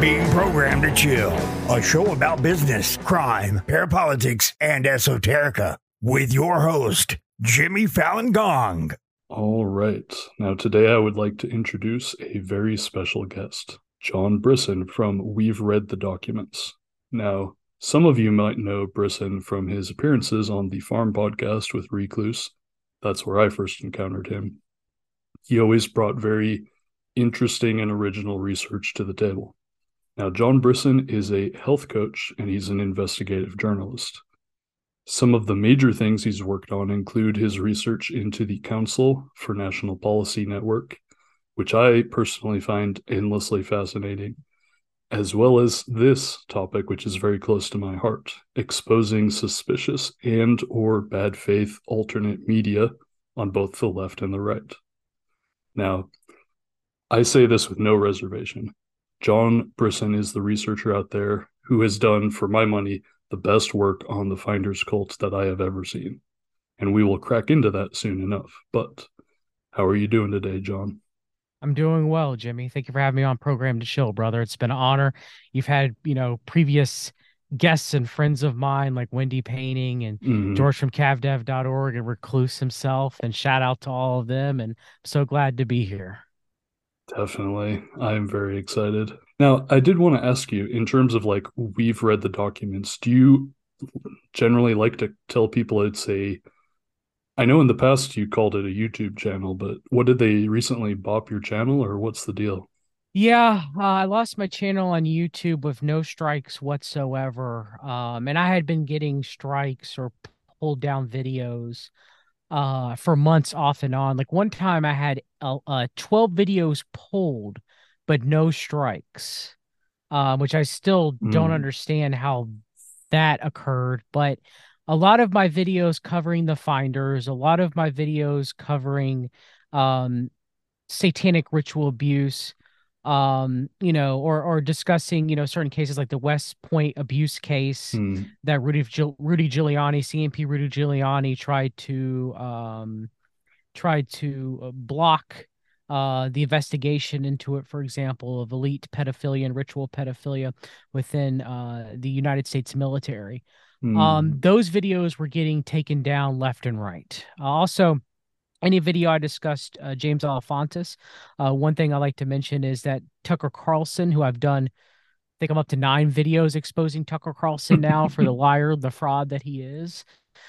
Being Programmed to Chill, a show about business, crime, parapolitics, and esoterica, with your host, Jimmy Fallon Gong. All right. Now, today I would like to introduce a very special guest, John Brisson from We've Read the Documents. Now, some of you might know Brisson from his appearances on the Farm podcast with Recluse. That's where I first encountered him. He always brought very interesting and original research to the table. Now, John Brisson is a health coach and he's an investigative journalist. Some of the major things he's worked on include his research into the Council for National Policy Network, which I personally find endlessly fascinating, as well as this topic, which is very close to my heart, exposing suspicious and or bad faith alternate media on both the left and the right. Now, I say this with no reservation. John Brisson is the researcher out there who has done, for my money, the best work on the Finders cult that I have ever seen. And we will crack into that soon enough. But how are you doing today, John? I'm doing well, Jimmy. Thank you for having me on Programmed to Chill, brother. It's been an honor. You've had, previous guests and friends of mine like Wendy Painting and George from cavdev.org and Recluse himself. And shout out to all of them. And I'm so glad to be here. Definitely. I am very excited. Now, I did want to ask you, in terms of like, we've read the documents, do you generally like to tell people it's I know in the past you called it a YouTube channel, but what did they recently bop your channel or what's the deal? Yeah, I lost my channel on YouTube with no strikes whatsoever. And I had been getting strikes or pulled down videos for months off and on. Like one time I had 12 videos pulled, but no strikes, which I still don't understand how that occurred. But a lot of my videos covering the Finders, a lot of my videos covering um, satanic ritual abuse, or discussing, certain cases like the West Point abuse case that Rudy Giuliani, CMP Rudy Giuliani tried to block the investigation into it, for example, of elite pedophilia and ritual pedophilia within the United States military. Those videos were getting taken down left and right. Also, any video I discussed James Alefantis. One thing I like to mention is that Tucker Carlson, who I've done, I think I'm up to 9 videos exposing Tucker Carlson now for the liar, the fraud that he is.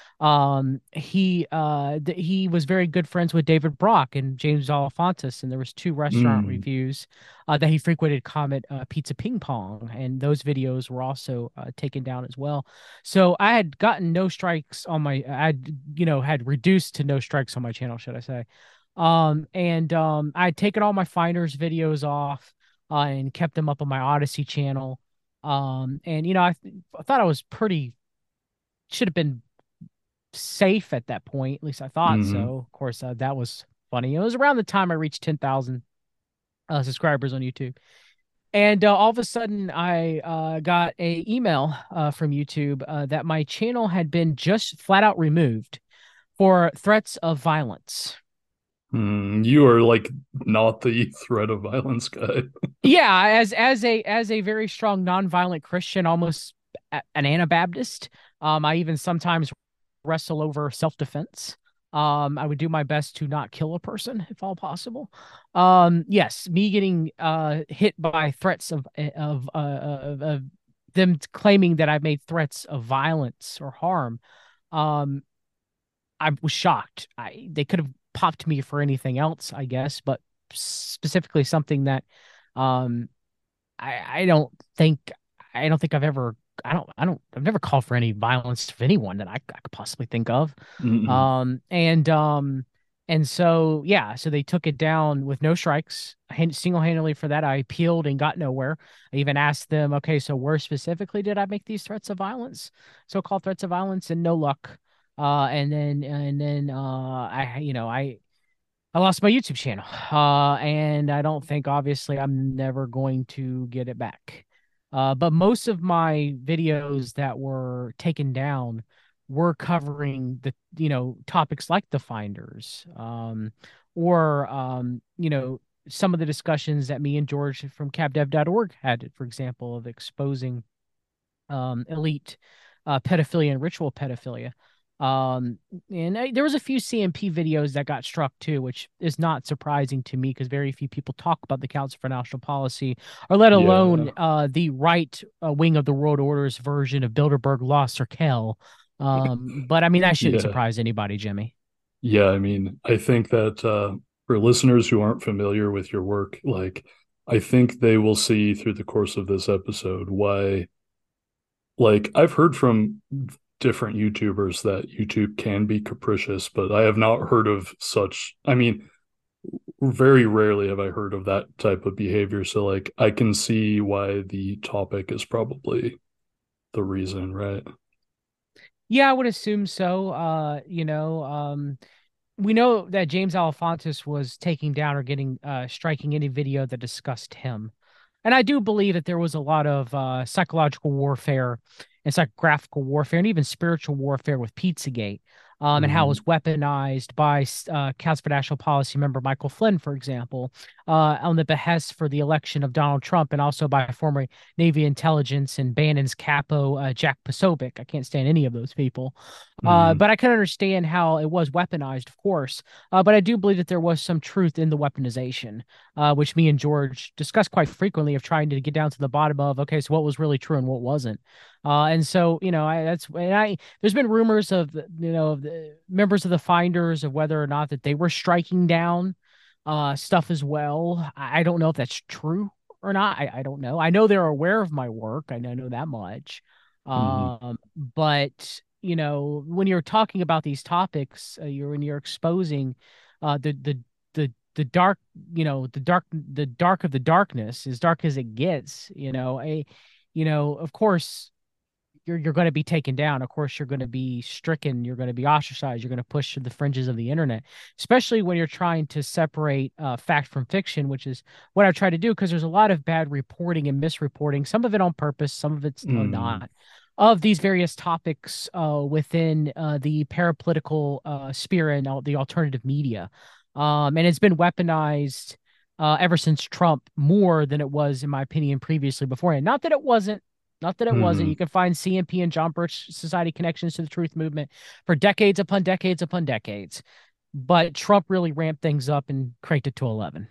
He was very good friends with David Brock and James Alefantis, and there was 2 restaurant reviews that he frequented Comet Pizza Ping Pong, and those videos were also taken down as well. So I had gotten no strikes on my, had reduced to no strikes on my channel, should I say. I had taken all my Finders videos off and kept them up on my Odyssey channel. I thought I was should have been safe at that point. At least I thought so. Of course, that was funny. It was around the time I reached 10,000 subscribers on YouTube. And all of a sudden, I got a email from YouTube that my channel had been just flat out removed for threats of violence. You are like not the threat of violence guy. Yeah, as a very strong nonviolent Christian, almost an Anabaptist. I even sometimes wrestle over self-defense. I would do my best to not kill a person if all possible. Yes, me getting hit by threats of them claiming that I made threats of violence or harm. I was shocked. They could have popped me for anything else, I guess, but specifically something that um I don't think I've ever I've never called for any violence of anyone that I could possibly think of. And so yeah, so they took it down with no strikes, single-handedly. For that I appealed and got nowhere. I even asked them, okay, so where specifically did I make these threats of violence, so-called threats of violence, and no luck. I lost my YouTube channel. And I don't think, obviously, I'm never going to get it back. But most of my videos that were taken down were covering topics like the Finders, or some of the discussions that me and George from cabdev.org had, for example, of exposing elite pedophilia and ritual pedophilia. Um, there was a few CMP videos that got struck too, which is not surprising to me because very few people talk about the Council for National Policy, or let Yeah. alone the right wing of the World Order's version of Bilderberg Law Circle. But I mean, that shouldn't Yeah. surprise anybody, Jimmy. Yeah, I mean, I think that for listeners who aren't familiar with your work, like I think they will see through the course of this episode why, like I've heard from different YouTubers that YouTube can be capricious, but I have not heard of such. I mean, very rarely have I heard of that type of behavior. So like I can see why the topic is probably the reason, right? Yeah, I would assume so. We know that James Alefantis was taking down or getting striking any video that discussed him. And I do believe that there was a lot of psychological warfare and psychographical warfare and even spiritual warfare with Pizzagate, and how it was Mm-hmm. weaponized by Council for National Policy member Michael Flynn, for example, on the behest for the election of Donald Trump, and also by former Navy intelligence and Bannon's capo, Jack Posobiec. I can't stand any of those people. Mm-hmm. But I can understand how it was weaponized, of course. But I do believe that there was some truth in the weaponization, which me and George discussed quite frequently, of trying to get down to the bottom of, okay, so what was really true and what wasn't. And so, there's been rumors of, of the members of the Finders of whether or not that they were striking down stuff as well. I don't know if that's true or not. I don't know. I know they're aware of my work. I know that much. Mm-hmm. But when you're talking about these topics, when you're exposing the dark, the dark of the darkness, as dark as it gets, of course you're going to be taken down. Of course, you're going to be stricken. You're going to be ostracized. You're going to push to the fringes of the internet, especially when you're trying to separate fact from fiction, which is what I try to do. Because there's a lot of bad reporting and misreporting, some of it on purpose, some of it's Mm-hmm. not, of these various topics within the parapolitical sphere and the alternative media. And it's been weaponized ever since Trump, more than it was, in my opinion, previously beforehand. Not that it wasn't. Mm-hmm. You can find CMP and John Birch Society connections to the truth movement for decades upon decades upon decades. But Trump really ramped things up and cranked it to 11.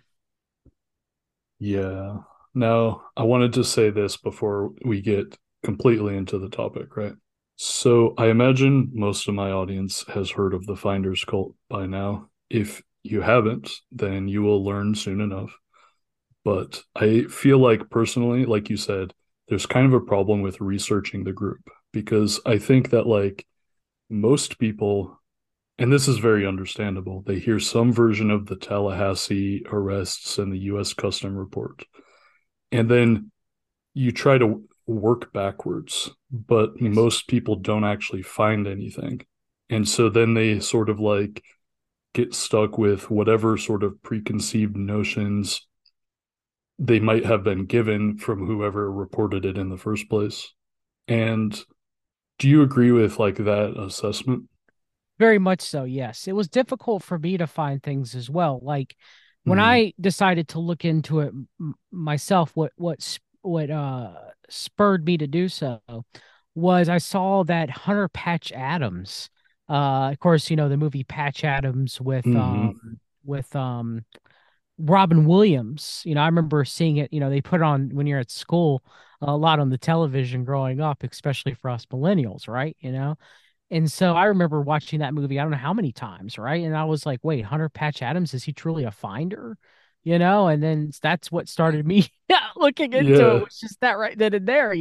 Yeah. Now, I wanted to say this before we get completely into the topic, right? So, I imagine most of my audience has heard of the Finders cult by now. If you haven't, then you will learn soon enough. But I feel like personally, like you said, there's kind of a problem with researching the group because I think that like most people, and this is very understandable, they hear some version of the Tallahassee arrests and the US Custom Report. And then you try to work backwards, but Yes. most people don't actually find anything. And so then they sort of like get stuck with whatever sort of preconceived notions they might have been given from whoever reported it in the first place. And do you agree with like that assessment? Very much so, yes. It was difficult for me to find things as well. Like when Mm-hmm. I decided to look into it myself, what spurred me to do so was I saw that Hunter Patch Adams, of course, the movie Patch Adams Mm-hmm. with Robin Williams. I remember seeing it, they put it on when you're at school a lot on the television growing up, especially for us millennials, right? And so I remember watching that movie, I don't know how many times, right? And I was like, wait, Hunter Patch Adams, is he truly a finder? And then that's what started me looking into it, Yeah. was just that right then and there,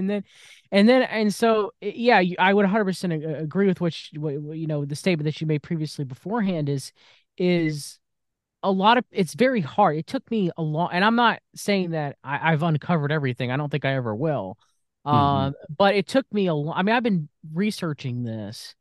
and so yeah, I would 100% agree with the statement that you made previously beforehand is a lot of, it's very hard. It took me a long, and I'm not saying that I've uncovered everything. I don't think I ever will. Mm-hmm. But it took me a long, I mean, I've been researching this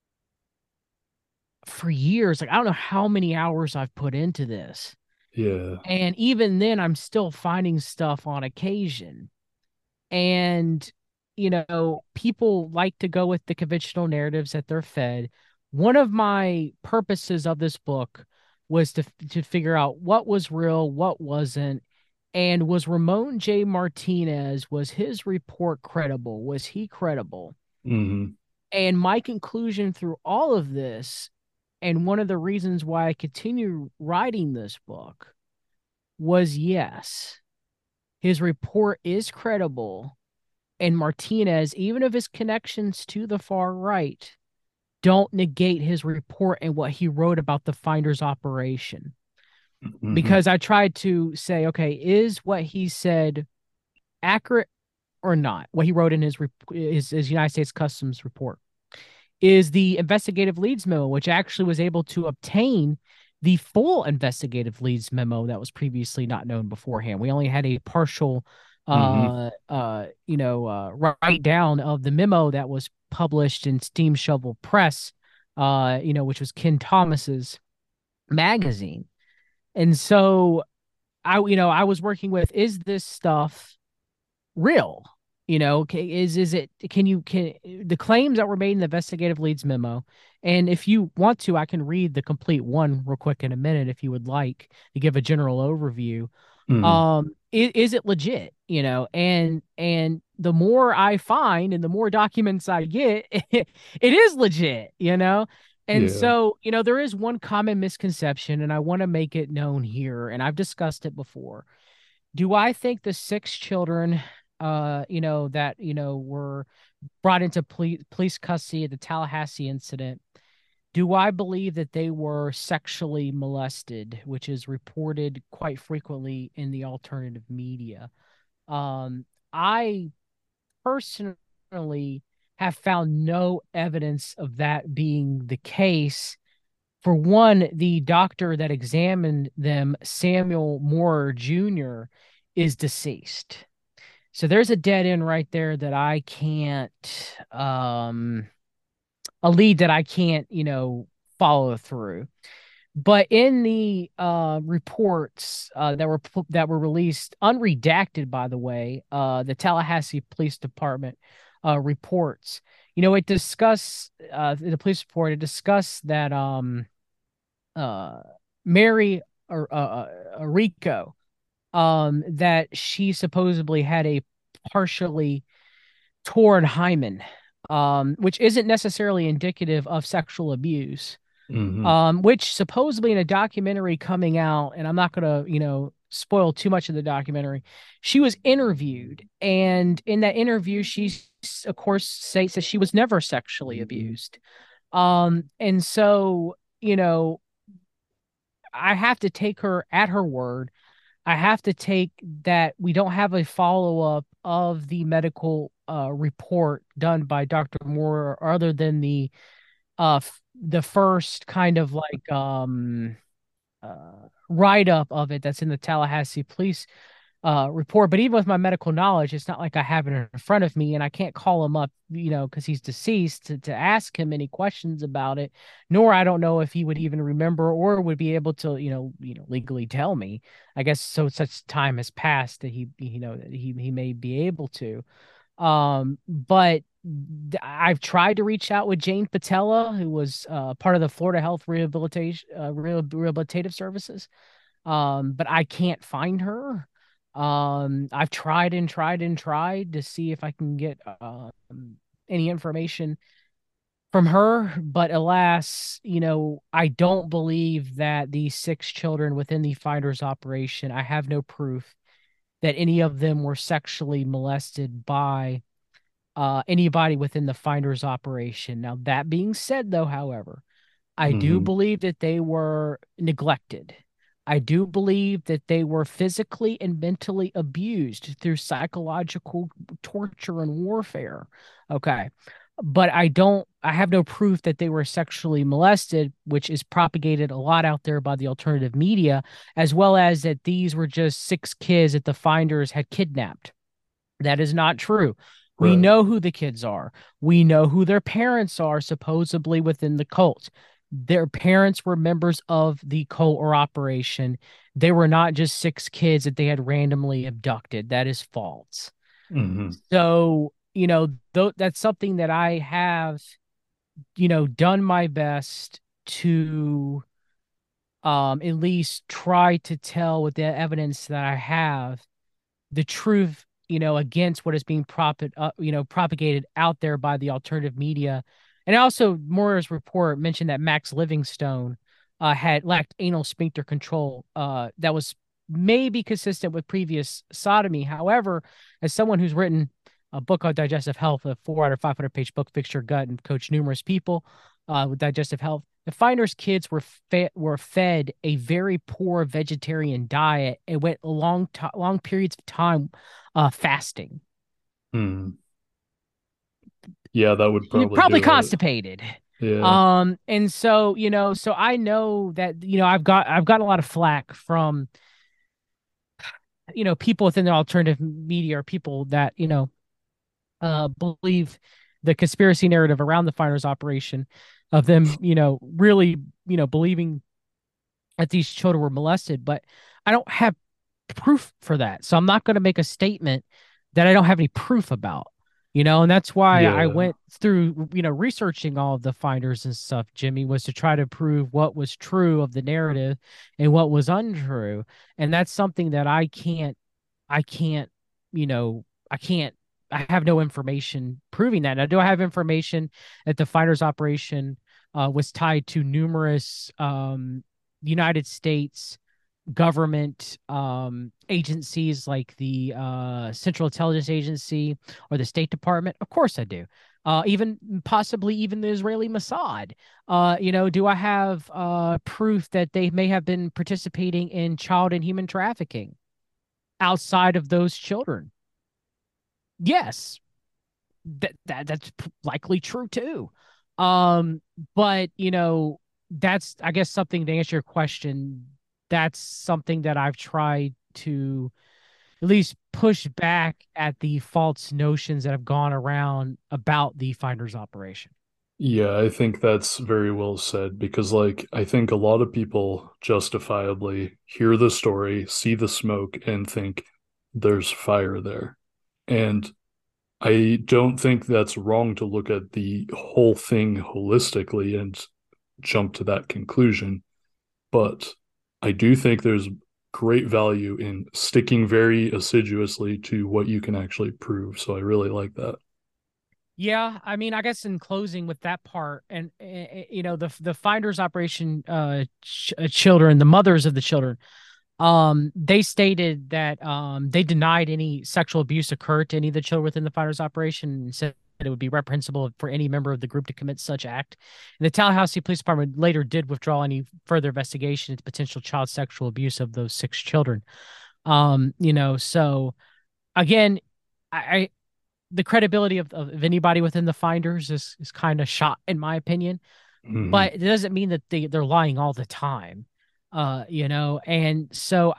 for years. Like, I don't know how many hours I've put into this. Yeah. And even then, I'm still finding stuff on occasion. And, people like to go with the conventional narratives that they're fed. One of my purposes of this book was to figure out what was real, what wasn't, and was Ramon J. Martinez, was his report credible? Was he credible? Mm-hmm. And my conclusion through all of this, and one of the reasons why I continue writing this book, was yes, his report is credible. And Martinez, even of his connections to the far right, don't negate his report and what he wrote about the Finders operation. Mm-hmm. Because I tried to say, okay, is what he said accurate or not? What he wrote in his United States Customs report is the investigative leads memo, which actually was able to obtain the full investigative leads memo that was previously not known beforehand. We only had a partial Mm-hmm. write down of the memo that was published in Steam Shovel Press, which was Ken Thomas's magazine. And so I was working with, is this stuff real? Is it, can the claims that were made in the investigative leads memo, and if you want to, I can read the complete one real quick in a minute if you would like to give a general overview. Mm-hmm. Is it legit? And the more I find and the more documents I get, it is legit. And Yeah. so, there is one common misconception, and I want to make it known here, and I've discussed it before. Do I think the six children, that, were brought into police custody at the Tallahassee incident, do I believe that they were sexually molested, which is reported quite frequently in the alternative media? I personally have found no evidence of that being the case. For one, the doctor that examined them, Samuel Moore Jr., is deceased. So there's a dead end right there that I can't, a lead that I can't, follow through. But in the reports that were released, unredacted, by the way, the Tallahassee Police Department reports, it discuss the police report. It discussed that uh, Mary or Rico, that she supposedly had a partially torn hymen, which isn't necessarily indicative of sexual abuse. Mm-hmm. Which supposedly in a documentary coming out, and I'm not gonna, spoil too much of the documentary, she was interviewed, and in that interview, she, of course, states that she was never sexually abused. And so, I have to take her at her word. I have to take that we don't have a follow up of the medical report done by Dr. Moore, other than the first kind of like write up of it that's in the Tallahassee police report. But even with my medical knowledge, it's not like I have it in front of me, and I can't call him up, because he's deceased, to ask him any questions about it. Nor I don't know if he would even remember or would be able to, legally tell me. I guess so. Such time has passed that he may be able to. But I've tried to reach out with Jane Patella, who was part of the Florida Health Rehabilitation Rehabilitative Services. But I can't find her. I've tried and tried and tried to see if I can get any information from her, but alas, I don't believe that these six children within the Finders operation, I have no proof that any of them were sexually molested by anybody within the Finders operation. Now, that being said, though, however, I do Mm-hmm. believe that they were neglected. I do believe that they were physically and mentally abused through psychological torture and warfare. Okay. But I have no proof that they were sexually molested, which is propagated a lot out there by the alternative media, as well as that these were just six kids that the Finders had kidnapped. That is not true. We Right. know who the kids are. We know who their parents are, supposedly within the cult. Their parents were members of the cult or operation. They were not just six kids that they had randomly abducted. That is false. Mm-hmm. So, that's something that I have, done my best to at least try to tell with the evidence that I have the truth, against what is being propagated out there by the alternative media. And also, Mora's report mentioned that Max Livingstone had lacked anal sphincter control. That was maybe consistent with previous sodomy. However, as someone who's written a book on digestive health, a 4 out of 500-page book, Fix Your Gut, and coached numerous people with digestive health, the Finders kids were fed a very poor vegetarian diet and went long periods of time fasting. Hmm. Yeah, that would You're probably probably do it. constipated. Yeah. And so, so I know that, I've got a lot of flack from, people within the alternative media, or people that, believe the conspiracy narrative around the Finders operation, of them, really, believing that these children were molested. But I don't have proof for that. So I'm not going to make a statement that I don't have any proof about, and that's why I Yeah. went through, researching all of the Finders and stuff, Jimmy, was to try to prove what was true of the narrative and what was untrue. And that's something that I can't, you know, I can't, I have no information proving that. Now, do I have information that the Finders operation was tied to numerous United States government agencies like the Central Intelligence Agency or the State Department? Of course I do. Even possibly even the Israeli Mossad. Do I have proof that they may have been participating in child and human trafficking outside of those children? Yes, that's likely true too. But that's, I guess, something to answer your question. That's something that I've tried to at least push back at the false notions that have gone around about the Finders operation. Yeah, I think that's very well said because, like, I think a lot of people justifiably hear the story, see the smoke, and think there's fire there. And I don't think that's wrong to look at the whole thing holistically and jump to that conclusion. But I do think there's great value in sticking very assiduously to what you can actually prove. So I really like that. Yeah, I mean, I guess in closing with that part, and the Finders operation, children, the mothers of the children, they stated that they denied any sexual abuse occurred to any of the children within the Finders operation, and said that it would be reprehensible for any member of the group to commit such act. And the Tallahassee Police Department later did withdraw any further investigation into potential child sexual abuse of those 6 children. So again, I the credibility of anybody within the Finders is kind of shot, in my opinion. Mhm. But it doesn't mean that they're lying all the time. And so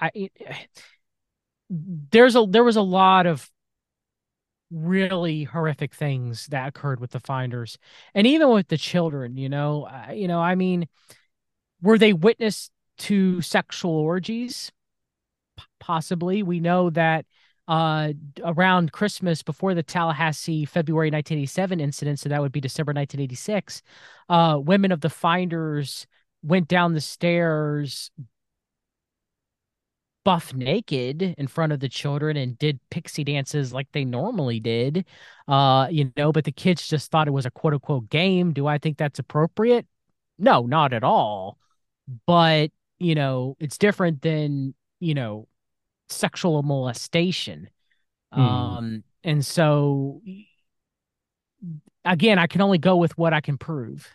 there was a lot of really horrific things that occurred with the Finders, and even with the children. I mean, were they witness to sexual orgies? Possibly. We know that around Christmas, before the Tallahassee February 1987 incident, so that would be December 1986, women of the Finders went down the stairs buff naked in front of the children and did pixie dances like they normally did. But the kids just thought it was a quote unquote game. Do I think that's appropriate? No, not at all. But, it's different than, sexual molestation. Mhm. And so again, I can only go with what I can prove.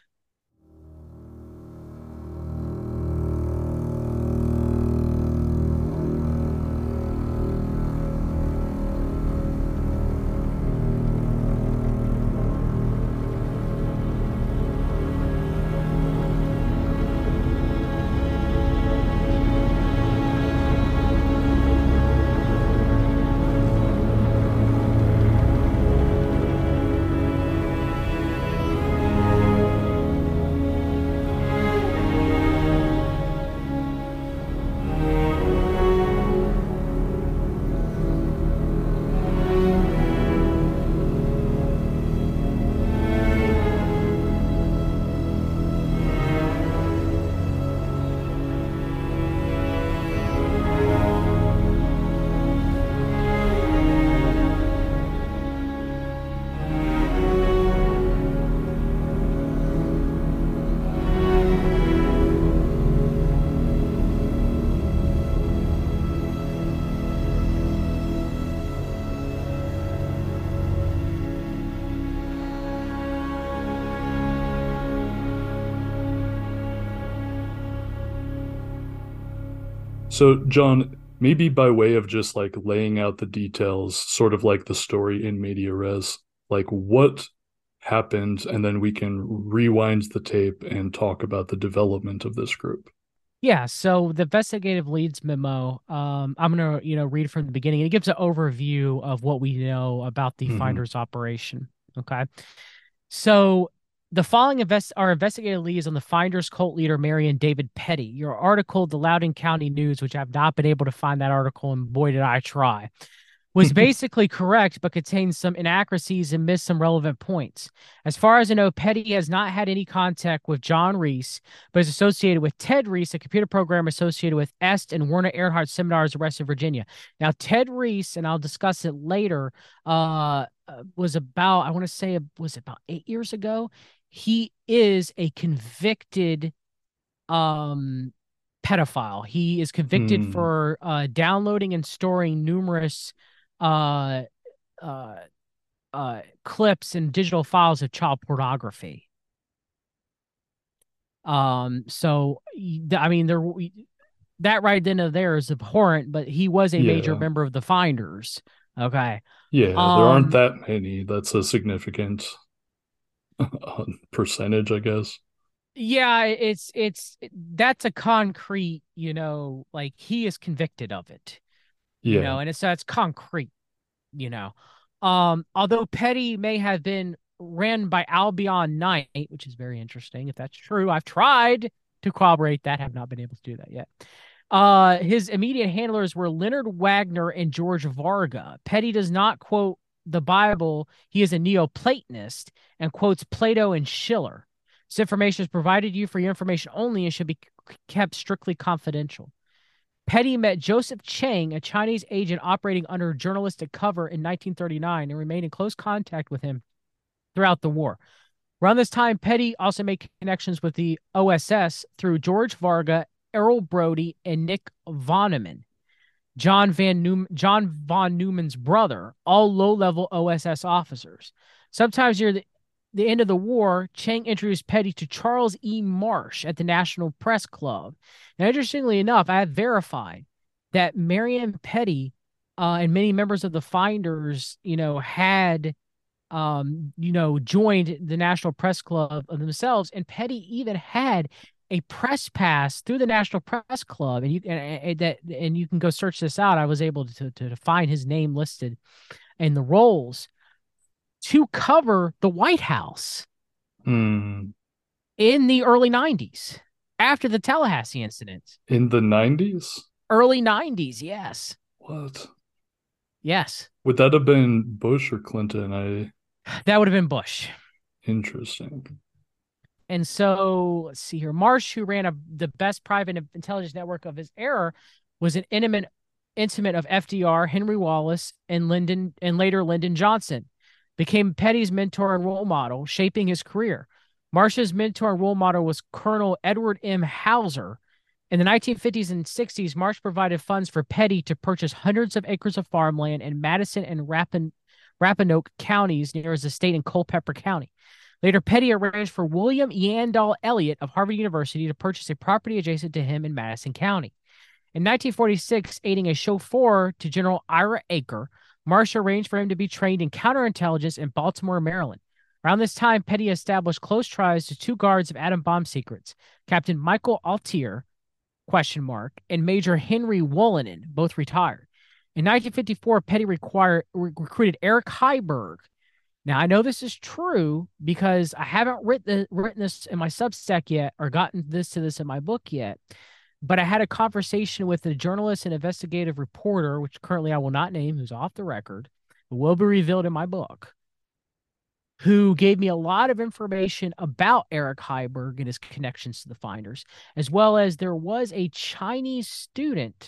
So, John, maybe by way of just like laying out the details, sort of like the story in media res, like what happened, and then we can rewind the tape and talk about the development of this group. Yeah, so the investigative leads memo, I'm gonna, read from the beginning. It gives an overview of what we know about the Mm-hmm. Finders operation. Okay. So the following are investigative leads on the Finders cult leader Marion David Petty. Your article, the Loudoun County News, which I've not been able to find that article, and boy did I try, was basically correct, but contains some inaccuracies and missed some relevant points. As far as I know, Petty has not had any contact with John Reese, but is associated with Ted Reese, a computer programmer associated with EST and Werner Erhard seminars in West Virginia. Now, Ted Reese, and I'll discuss it later, was about, I want to say, was about 8 years ago. He is a convicted pedophile. He is convicted Hmm. for downloading and storing numerous uh, uh, clips and digital files of child pornography. So I mean, that right then and there is abhorrent, but he was a major Yeah. member of the Finders. Okay. Yeah, there aren't Um, that many. That's a significant percentage, I guess. yeah, it's that's a concrete, like he is convicted of it, Yeah. and it's that's concrete, you know. Although Petty may have been ran by Albion Knight, which is very interesting. If that's true, I've tried to corroborate that, have not been able to do that yet. His immediate handlers were Leonard Wagner and George Varga. Petty does not quote the Bible. He is a Neoplatonist and quotes Plato and Schiller. This information is provided you for your information only and should be kept strictly confidential. Petty met Joseph Chang, a Chinese agent operating under journalistic cover in 1939, and remained in close contact with him throughout the war. Around this time, Petty also made connections with the OSS through George Varga, Errol Brody, and Nick Vonneman, John von Neumann's brother, all low-level OSS officers. Sometimes near the end of the war, Chang introduced Petty to Charles E. Marsh at the National Press Club. Now, interestingly enough, I have verified that Marion Petty and many members of the Finders, had joined the National Press Club of themselves, and Petty even had a press pass through the National Press Club, and you can go search this out. I was able to find his name listed in the rolls to cover the White House Hmm. in the early 90s after the Tallahassee incident. In the 90s? Early 90s, yes. What? Yes. Would that have been Bush or Clinton? That would have been Bush. Interesting. And so, let's see here. Marsh, who ran the best private intelligence network of his era, was an intimate of FDR, Henry Wallace, and later Lyndon Johnson. Became Petty's mentor and role model, shaping his career. Marsh's mentor and role model was Colonel Edward M. Hauser. In the 1950s and 60s, Marsh provided funds for Petty to purchase hundreds of acres of farmland in Madison and Rappahannock counties near his estate in Culpeper County. Later, Petty arranged for William Yandell Elliott of Harvard University to purchase a property adjacent to him in Madison County. In 1946, aiding a chauffeur to General Ira Aker, Marsh arranged for him to be trained in counterintelligence in Baltimore, Maryland. Around this time, Petty established close ties to two guards of atom bomb secrets, Captain Michael Altier, and Major Henry Wollinen, both retired. In 1954, Petty recruited Eric Heiberg. Now, I know this is true because I haven't written this in my Substack yet or gotten this in my book yet, but I had a conversation with a journalist and investigative reporter, which currently I will not name, who's off the record, but will be revealed in my book, who gave me a lot of information about Eric Heiberg and his connections to the Finders, as well as there was a Chinese student,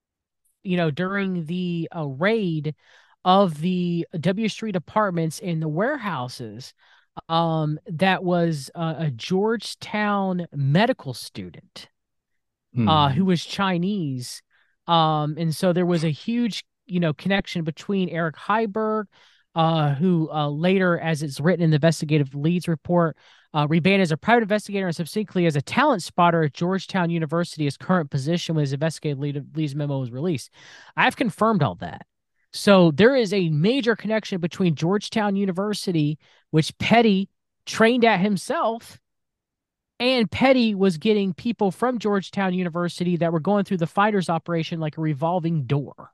during the raid of the W Street apartments in the warehouses, that was a Georgetown medical student who Hmm. was Chinese. And so there was a huge, connection between Eric Heiberg, who later, as it's written in the investigative leads report, Reband as a private investigator and subsequently as a talent spotter at Georgetown University. His current position when his investigative lead's memo was released. I've confirmed all that. So there is a major connection between Georgetown University, which Petty trained at himself, and Petty was getting people from Georgetown University that were going through the fighters operation like a revolving door.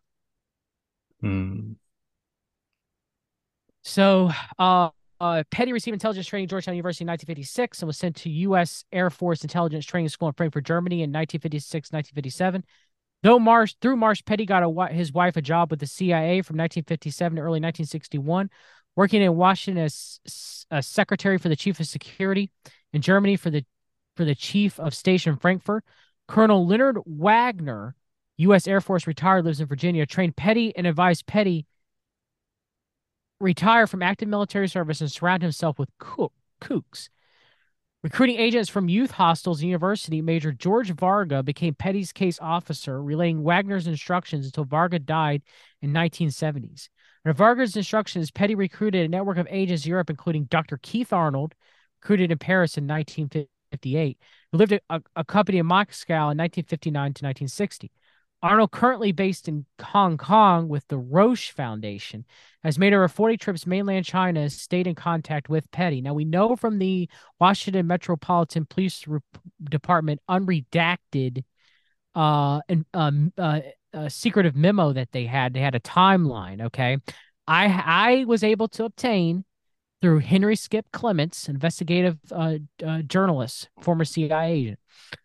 So Petty received intelligence training at Georgetown University in 1956 and was sent to U.S. Air Force Intelligence Training School in Frankfurt, Germany in 1956, 1957. Through Marsh, Petty got his wife a job with the CIA from 1957 to early 1961, working in Washington as a secretary for the chief of security in Germany for the chief of station Frankfurt. Colonel Leonard Wagner, U.S. Air Force retired, lives in Virginia, trained Petty and advised Petty retire from active military service and surround himself with kooks. Recruiting agents from youth hostels and university, Major George Varga became Petty's case officer, relaying Wagner's instructions until Varga died in 1970s. Under Varga's instructions, Petty recruited a network of agents in Europe, including Dr. Keith Arnold, recruited in Paris in 1958, who lived a company in Moscow in 1959 to 1960. Arnold, currently based in Hong Kong with the Roche Foundation, has made over 40 trips mainland China, stayed in contact with Petty. Now, we know from the Washington Metropolitan Police Department unredacted secretive memo that they had a timeline, okay? I was able to obtain through Henry Skip Clements, investigative journalist, former CIA agent,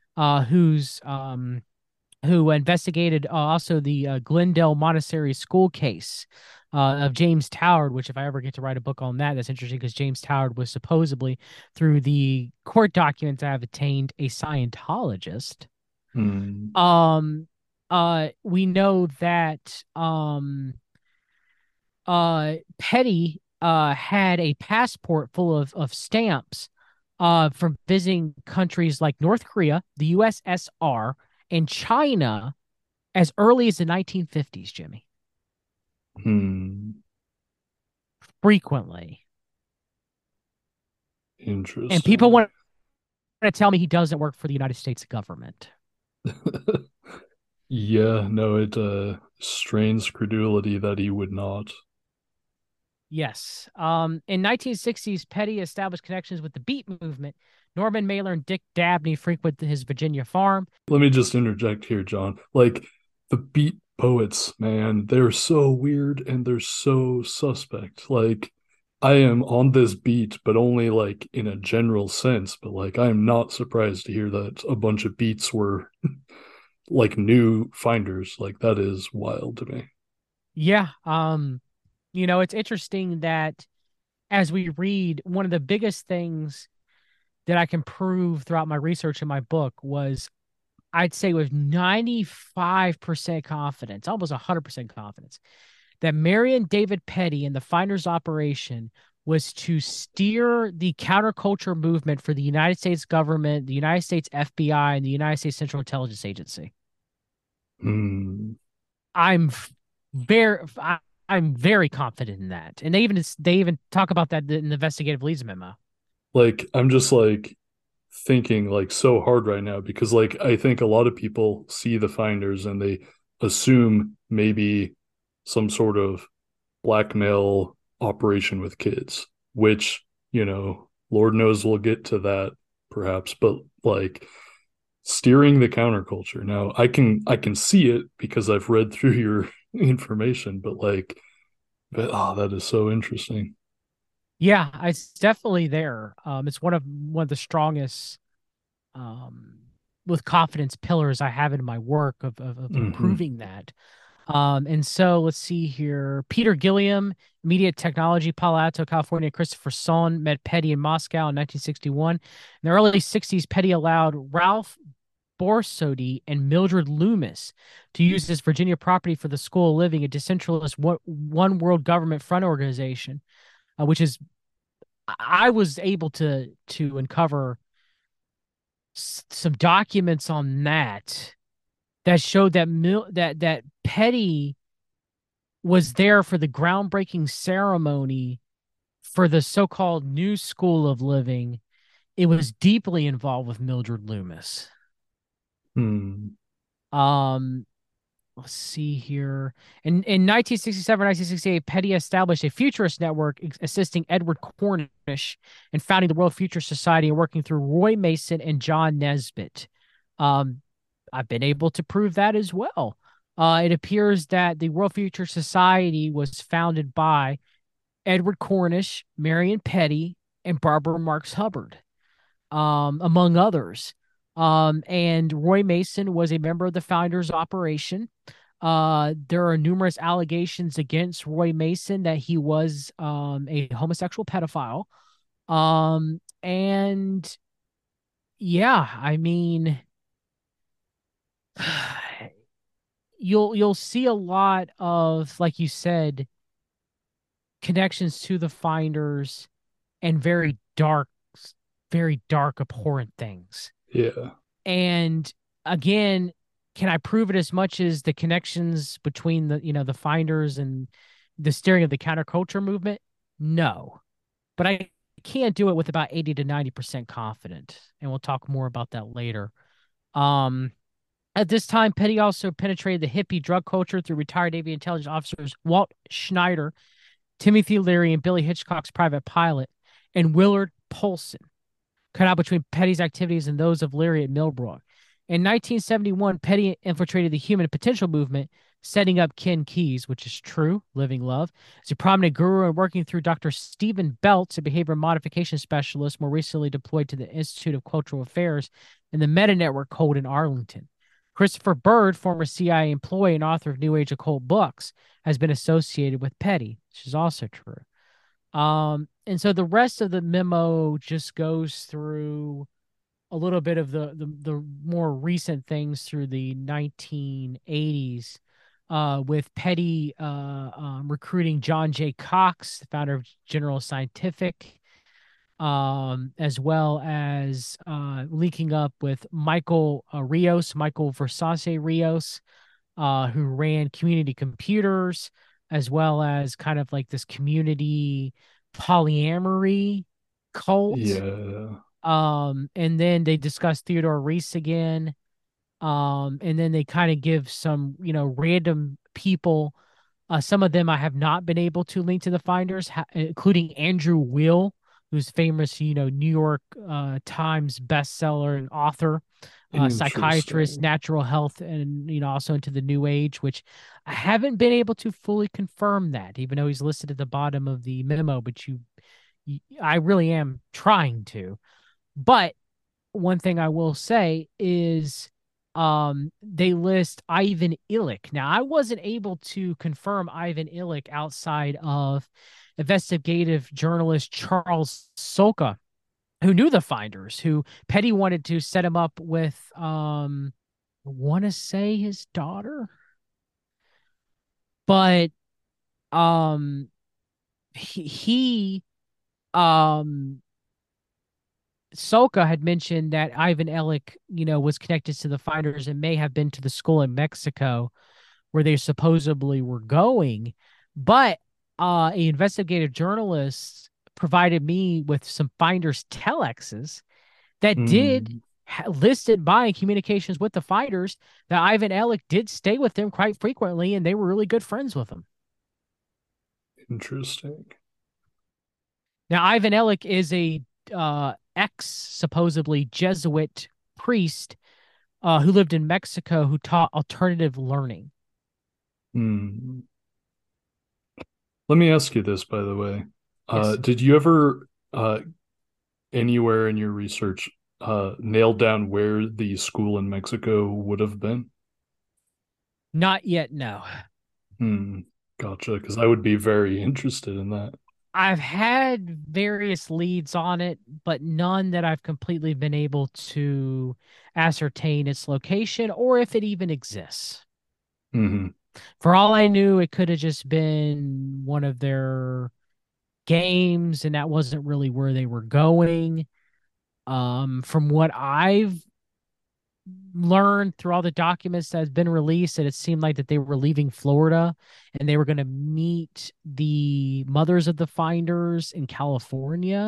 who investigated also the Glendale Montessori school case of James Toward, which if I ever get to write a book on that, that's interesting because James Toward was supposedly, through the court documents I have obtained, a Scientologist. We know that Petty had a passport full of stamps from visiting countries like North Korea, the USSR, and China as early as the 1950s, Jimmy. Frequently. Interesting. And people want to tell me he doesn't work for the United States government. Yeah, no, it strains credulity that he would not. Yes. In 1960s, Petty established connections with the Beat movement. Norman Mailer and Dick Dabney frequent his Virginia farm. Let me just interject here, John. Like, the Beat poets, man, they're so weird and they're so suspect. Like, I am on this beat, but only like in a general sense. But like, I am not surprised to hear that a bunch of beats were like new finders. Like, that is wild to me. Yeah. It's interesting that as we read, one of the biggest things that I can prove throughout my research in my book was, I'd say with 95% confidence, almost 100% confidence, that Marion David Petty and the Finders operation was to steer the counterculture movement for the United States government, the United States FBI, and the United States Central Intelligence Agency. I'm very confident in that. And they even talk about that in the investigative leads memo. Like, I'm just like thinking like so hard right now because like I think a lot of people see the Finders and they assume maybe some sort of blackmail operation with kids, which, Lord knows we'll get to that perhaps, but like steering the counterculture. Now I can see it because I've read through your information, but that is so interesting. Yeah, it's definitely there. It's one of the strongest, with confidence pillars I have in my work of proving that. And so let's see here. Peter Gilliam, Media Technology, Palo Alto, California. Christopher Son met Petty in Moscow in 1961. In the early 60s, Petty allowed Ralph Borsodi and Mildred Loomis to use this Virginia property for the School of Living, a decentralized one world government front organization, which is, I was able to uncover some documents on that showed that Petty was there for the groundbreaking ceremony for the so-called New School of Living it was deeply involved with Mildred Loomis. Hmm. Um, let's see here. In 1967, 1968, Petty established a futurist network assisting Edward Cornish in founding the World Future Society and working through Roy Mason and John Nesbitt. Um, I've been able to prove that as well. It appears that the World Future Society was founded by Edward Cornish, Marion Petty, and Barbara Marx Hubbard, among others. And Roy Mason was a member of the founders' operation. There are numerous allegations against Roy Mason that he was a homosexual pedophile. And yeah, I mean, you'll see a lot of, like you said, connections to the finders and very dark, abhorrent things. Yeah. And again, can I prove it as much as the connections between the finders and the steering of the counterculture movement? No. But I can do it with about 80 to 90% confident. And we'll talk more about that later. Um, at this time, Petty also penetrated the hippie drug culture through retired Navy intelligence officers Walt Schneider, Timothy Leary, and Billy Hitchcock's private pilot, and Willard Polson, cut out between Petty's activities and those of Leary at Millbrook. In 1971, Petty infiltrated the Human Potential movement, setting up Ken Keyes, which is true, living love, as a prominent guru and working through Dr. Stephen Beltz, a behavior modification specialist more recently deployed to the Institute of Cultural Affairs and the Meta Network Code in Arlington. Christopher Bird, former CIA employee and author of New Age occult books, has been associated with Petty, which is also true. And so the rest of the memo just goes through a little bit of the more recent things through the 1980s, with Petty recruiting John J. Cox, the founder of General Scientific, as well as linking up with Michael Michael Versace Rios, who ran Community Computers, as well as kind of like this community polyamory cult. Yeah. And then they discuss Theodore Reese again. And then they kind of give some, random people. Some of them I have not been able to link to the finders, including Andrew Will, who's famous, New York Times bestseller and author, psychiatrist, Interesting. natural health, and also into the New Age, which I haven't been able to fully confirm that, even though he's listed at the bottom of the memo. But I really am trying to. But one thing I will say is they list Ivan Illich. Now, I wasn't able to confirm Ivan Illich outside of investigative journalist Charles Soka, who knew the finders, who Petty wanted to set him up with I want to say his daughter. But he um Soka had mentioned that Ivan Illich, was connected to the finders and may have been to the school in Mexico where they supposedly were going. But an investigative journalist provided me with some finders telexes that did Hmm. listed by in communications with the fighters that Ivan Illich did stay with them quite frequently, and they were really good friends with him. Interesting. Now, Ivan Illich is a ex supposedly Jesuit priest who lived in Mexico, who taught alternative learning. Hmm. Let me ask you this, by the way. Yes. Did you ever, anywhere in your research, nail down where the school in Mexico would have been? Not yet, no. Hmm. Gotcha. Because I would be very interested in that. I've had various leads on it, but none that I've completely been able to ascertain its location or if it even exists. Hmm. For all I knew, it could have just been one of their games, and that wasn't really where they were going. From what I've learned through all the documents that has been released, that it seemed like that they were leaving Florida and they were going to meet the mothers of the finders in California.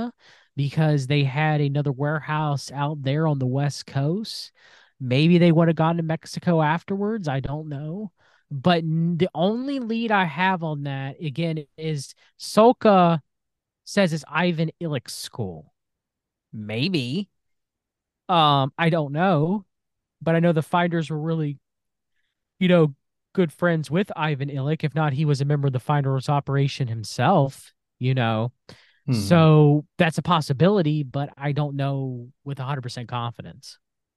because they had another warehouse out there on the West Coast. Maybe they would have gone to Mexico afterwards. I don't know. But the only lead I have on that, again, is Soka says it's Ivan Illich's school. Maybe. I don't know. But I know the Finders were really, you know, good friends with Ivan Illich. If not, he was a member of the Finders operation himself, you know. Hmm. So that's a possibility, but I don't know with 100% confidence.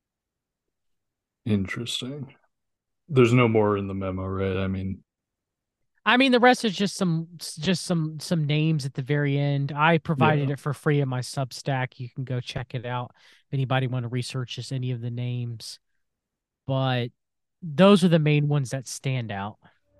Interesting. There's no more in the memo, right? I mean, I mean, the rest is just some names at the very end. I provided yeah. it for free in my Substack. You can go check it out if anybody want to research just any of the names. But those are the main ones that stand out.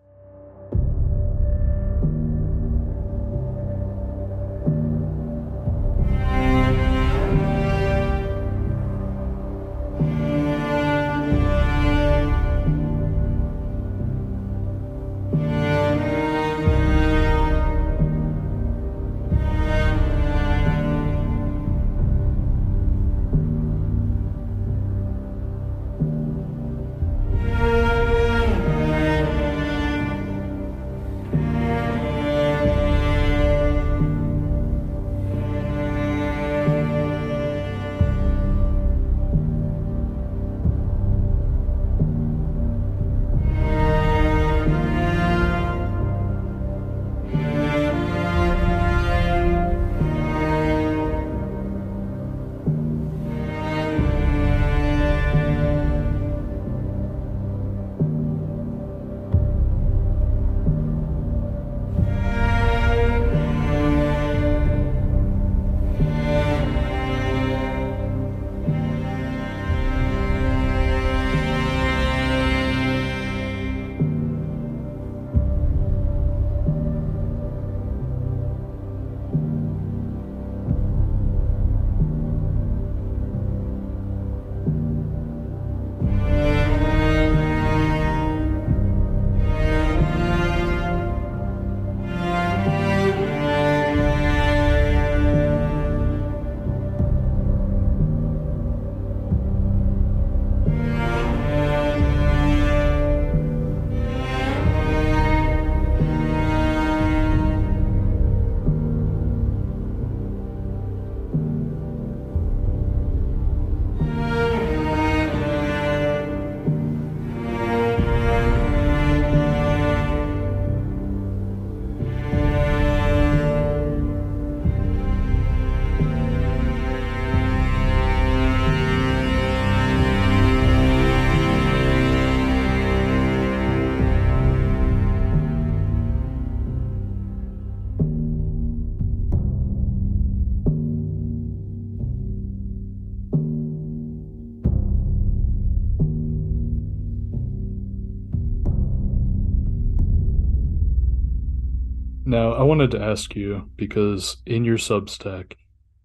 Now, I wanted to ask you because in your Substack,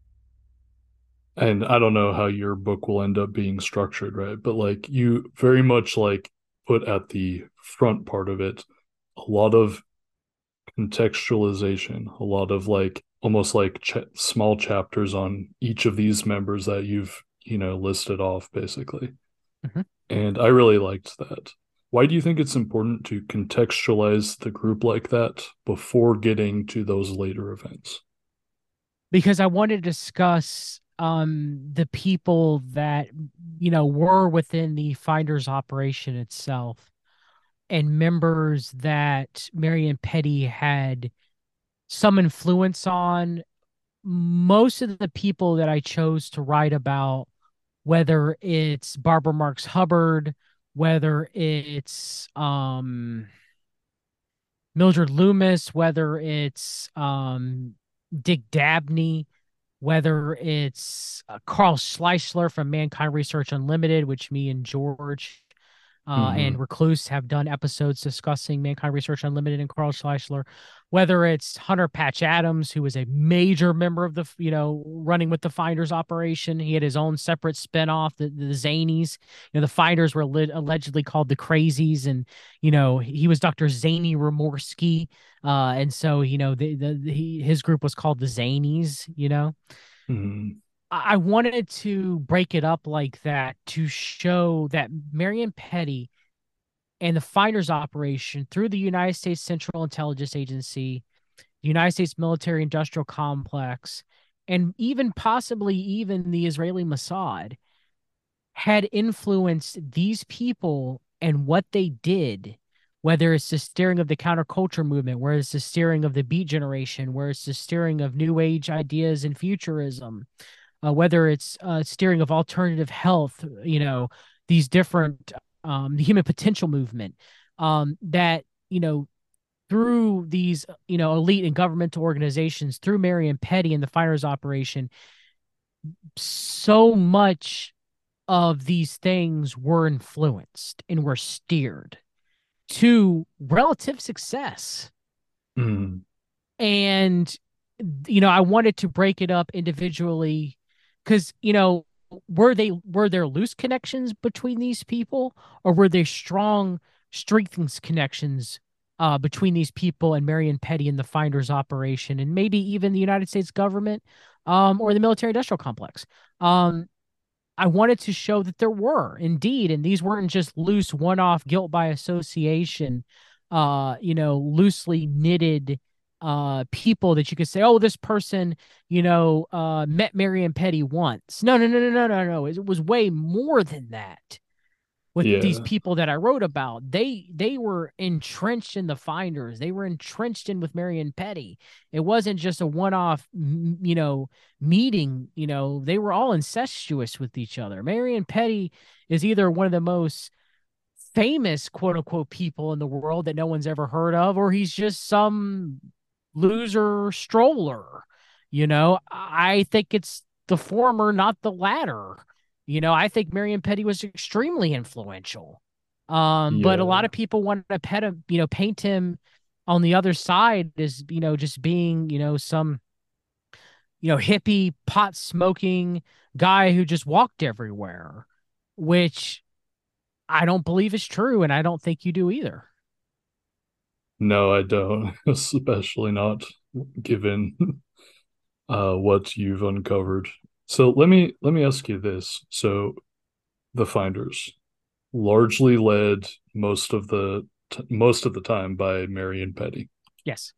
and I don't know how your book will end up being structured, right? But like you very much like put at the front part of it a lot of contextualization, a lot of like almost like small chapters on each of these members that you've, listed off basically. Mhm. And I really liked that. Why do you think it's important to contextualize the group like that before getting to those later events? Because I want to discuss the people that were within the Finders operation itself and members that Marion Petty had some influence on. Most of the people that I chose to write about, whether it's Barbara Marks Hubbard, whether it's Mildred Loomis, whether it's Dick Dabney, whether it's Carl Schleisler from Mankind Research Unlimited, which me and George Mm-hmm. and Recluse have done episodes discussing Mankind Research Unlimited and Carl Schleisler, whether it's Hunter Patch Adams, who was a major member of the, running with the Finders operation. He had his own separate spinoff, the Zanies. The Finders were allegedly called the Crazies, and, he was Dr. Zany Ramorsky. And so, his group was called the Zanies. Mm. I wanted to break it up like that to show that Marion Petty and the finders operation through the United States Central Intelligence Agency, the United States military industrial complex, and even possibly even the Israeli Mossad had influenced these people and what they did, whether it's the steering of the counterculture movement, where it's the steering of the beat generation, where it's the steering of new age ideas and futurism, whether it's steering of alternative health, these different, the human potential movement, that, through these, elite and governmental organizations, through Marion Petty and the Finders Operation, so much of these things were influenced and were steered to relative success. Mm. And, I wanted to break it up individually because, were there loose connections between these people, or were there strong, strengthened connections between these people and Marion Petty and the Finders Operation, and maybe even the United States government, or the military industrial complex? I wanted to show that there were indeed, and these weren't just loose one-off guilt by association, loosely knitted people that you could say, oh, this person, met Marion Petty once. No, no, no, no, no, no, no. It was way more than that with these Yeah. people that I wrote about. They were entrenched in the Finders. They were entrenched in with Marion Petty. It wasn't just a one-off, meeting. They were all incestuous with each other. Marion Petty is either one of the most famous quote unquote people in the world that no one's ever heard of, or he's just some loser stroller. I think it's the former, not the latter. I think Marion Petty was extremely influential. But a lot Yeah. of people want to paint him on the other side as, just being, some, hippie pot smoking guy who just walked everywhere, which I don't believe is true. And I don't think you do either. No, I don't, especially not given what you've uncovered. So let me ask you this. So the Finders largely led most of the time by Marion Petty. Yes.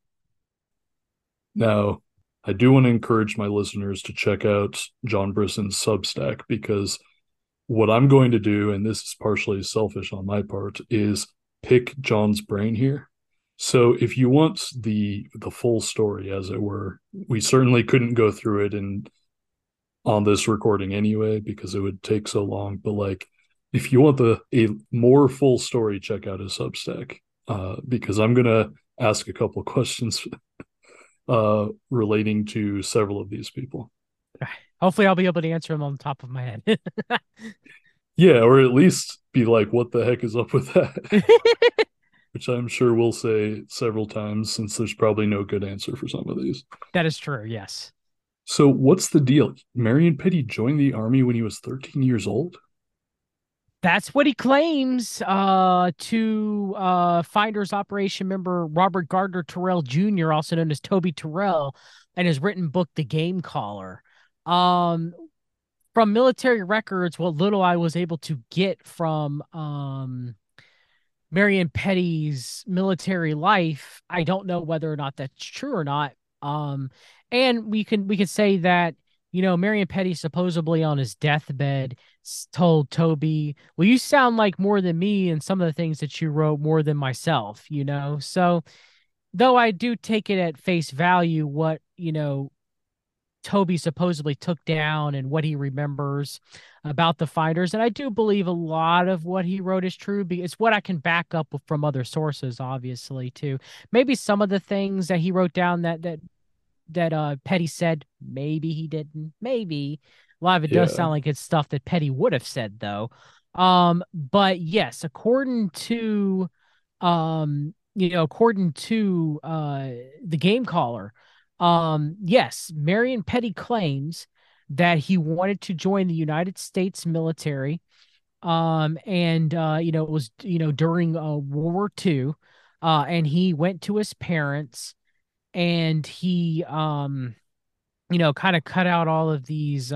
Now, I do want to encourage my listeners to check out John Brisson's Substack, because what I'm going to do, and this is partially selfish on my part, is pick John's brain here. So if you want the full story, as it were, we certainly couldn't go through it in on this recording anyway because it would take so long. But like, if you want a more full story, check out his Substack, because I'm gonna ask a couple questions relating to several of these people. Hopefully I'll be able to answer them on the top of my head. Yeah, or at least be like, what the heck is up with that? Which I'm sure we'll say several times, since there's probably no good answer for some of these. That is true. Yes. So, what's the deal? Marion Petty joined the army when he was 13 years old? That's what he claims to Finders Operation member Robert Gardner Terrell Jr., also known as Toby Terrell, and his written book, The Game Caller. Um, from military records, what little I was able to get from Marion Petty's military life, I don't know whether or not that's true or not. And we can say that, Marion Petty supposedly on his deathbed told Toby, "Well, you sound like more than me, and some of the things that you wrote more than myself." So though I do take it at face value, what Toby supposedly took down and what he remembers about the Finders. And I do believe a lot of what he wrote is true, because it's what I can back up from other sources, obviously, too. Maybe some of the things that he wrote down that Petty said, maybe he didn't. Maybe. A lot of it does Yeah, sound like it's stuff that Petty would have said, though. But yes, according to the Game Caller, yes, Marion Petty claims that he wanted to join the United States military. And it was, during World War II. And he went to his parents, and he kind of cut out all of these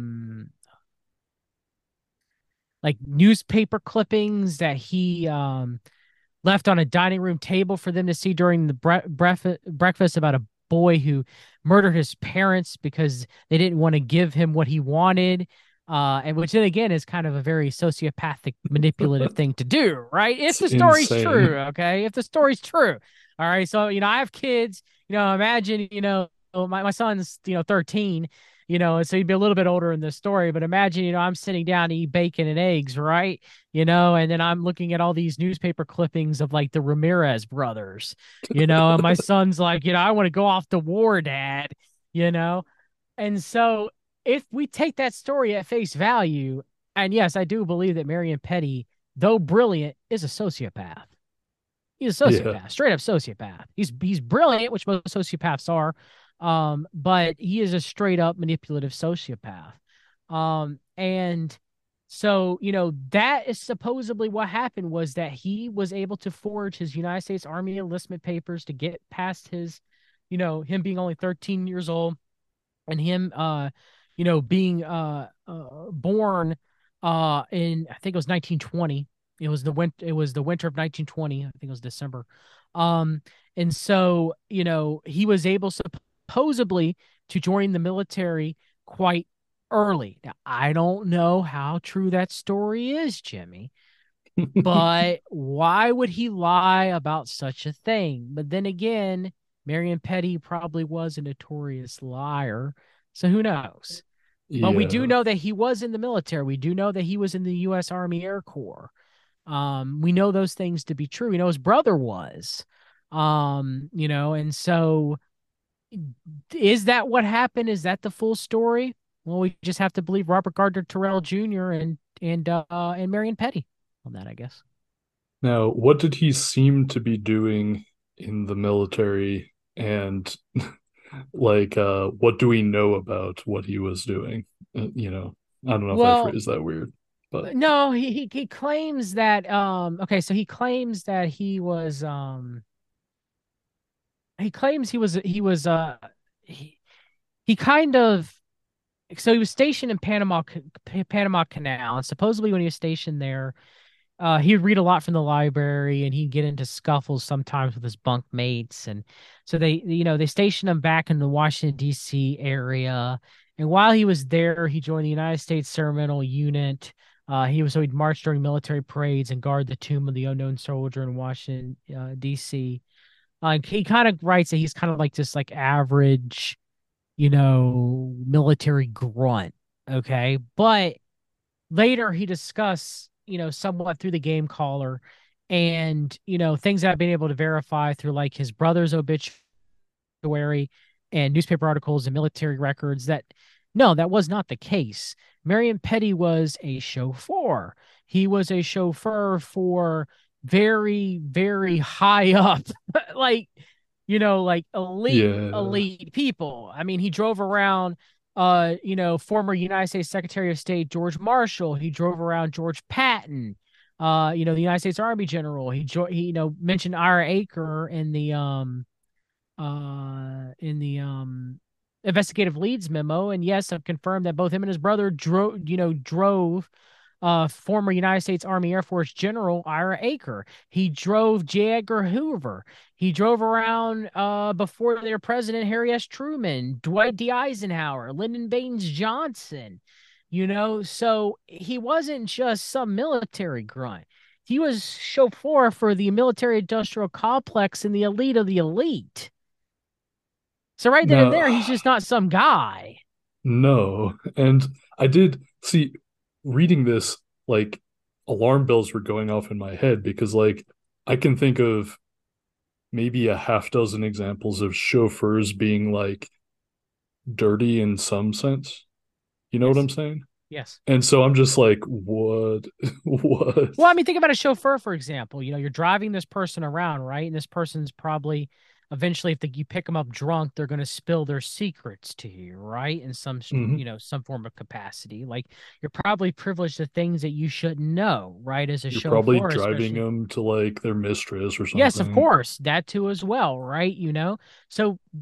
like newspaper clippings that he left on a dining room table for them to see during the breakfast about a boy who murdered his parents because they didn't want to give him what he wanted. And which then again is kind of a very sociopathic, manipulative thing to do, right? If It's the story's insane. true, okay? If the story's true. All right. So, I have kids, imagine, my son's, 13, so he'd be a little bit older in the story, but imagine, I'm sitting down to eat bacon and eggs, right? And then I'm looking at all these newspaper clippings of like the Ramirez brothers, and my son's like, I want to go off to war, dad, you know? And so if we take that story at face value, and yes, I do believe that Marion Petty, though brilliant, is a sociopath. He's a Yeah. sociopath, straight up sociopath. He's brilliant, which most sociopaths are, but he is a straight up manipulative sociopath. And so that is supposedly what happened, was that he was able to forge his United States Army enlistment papers to get past his, him being only 13 years old, and him being born in, I think it was 1920. It was the winter of 1920. I think it was December. Um and so, he was able supposedly to join the military quite early. Now, I don't know how true that story is, Jimmy, but why would he lie about such a thing? But then again, Marion Petty probably was a notorious liar. So who knows? But we do Yeah. know that he was in the military. We do know that he was in the U.S. Army Air Corps. We know those things to be true. We know his brother was. And so is that what happened? Is that the full story? Well, we just have to believe Robert Gardner Terrell Jr. and Marion Petty on that, I guess. Now, what did he seem to be doing in the military? And like, what do we know about what he was doing? I don't know if I Well, phrased that weird, but no, he claims that okay, so he claims he, he kind of so he was stationed in Panama Canal, and supposedly when he was stationed there, he'd read a lot from the library, and he'd get into scuffles sometimes with his bunk mates. And so they stationed him back in the Washington, D.C. area. And while he was there, he joined the United States Ceremonial Unit. He'd march during military parades and guard the tomb of the unknown soldier in Washington, D.C. He kind of writes that he's kind of like this like average, military grunt. Okay. But later he discussed, somewhat through the game caller, and, things that I've been able to verify through like his brother's obituary and newspaper articles and military records, that no, that was not the case. Marion Petty was a chauffeur. He was a chauffeur for very, very high up, like, like yeah, elite people. I mean, he drove around former United States Secretary of State George Marshall. He drove around George Patton, the United States Army general. He mentioned Ira Aker in the investigative leads memo. And yes, I've confirmed that both him and his brother drove former United States Army Air Force General Ira Aker. He drove J. Edgar Hoover. He drove around before their president Harry S. Truman, Dwight D. Eisenhower, Lyndon Baines Johnson. So he wasn't just some military grunt. He was chauffeur for the military industrial complex and the elite of the elite. So right then and no, there, he's just not some guy. no. And I did see reading this, like, alarm bells were going off in my head because, like, I can think of maybe a half dozen examples of chauffeurs being like dirty in some sense. You know what Yes. I'm saying? Yes. And so I'm just like, what? What? Well, I mean, think about a chauffeur, for example. You're driving this person around, right? And this person's probably eventually, if you pick them up drunk, they're going to spill their secrets to you, right? In Mhm. some form of capacity. Like, you're probably privileged to things that you shouldn't know, right? As a You're probably chauffeur, driving especially. them to like their mistress or Yes, of something. course, that too as well, right? So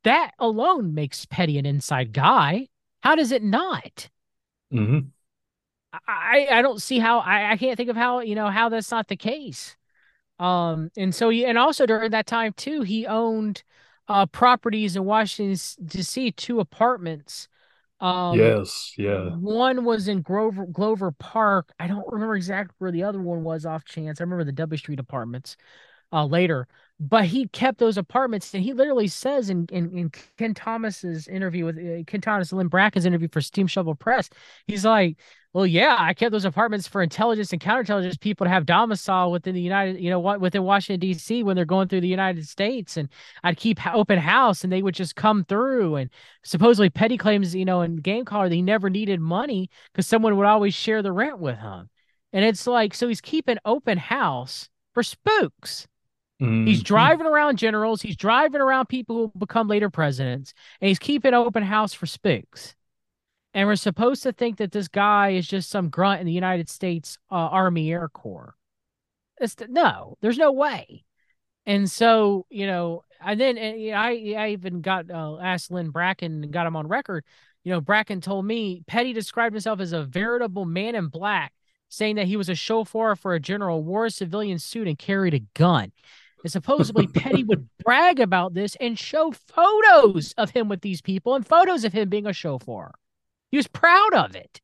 that alone makes Petty an inside guy. How does it not? Hmm. I don't see how I can't think of how, how that's not the case. And so and also during that time too, he owned properties in Washington D.C., two apartments. Yes, yeah. One was in Glover Park. I don't remember exactly where the other one was off chance. I remember the W Street apartments later. But he kept those apartments, and he literally says in Ken Thomas's interview with Ken Thomas, Lynn Bracken's interview for Steam Shovel Press, he's like, "Well, yeah, I kept those apartments for intelligence and counterintelligence people to have domicile within the United, within Washington D.C. when they're going through the United States, and I'd keep open house, and they would just come through." And supposedly Petty claims, in Game Caller that he never needed money because someone would always share the rent with him, and it's like, so he's keeping open house for spooks. He's Hmm. driving around generals. He's driving around people who become later presidents, and he's keeping open house for spooks. And we're supposed to think that this guy is just some grunt in the United States Army Air Corps. No, there's no way. And so, and then I even got asked Lynn Bracken and got him on record. Bracken told me Petty described himself as a veritable man in black, saying that he was a chauffeur for a general, wore a civilian suit, and carried a gun. And supposedly Petty would brag about this and show photos of him with these people and photos of him being a chauffeur. He was proud of it.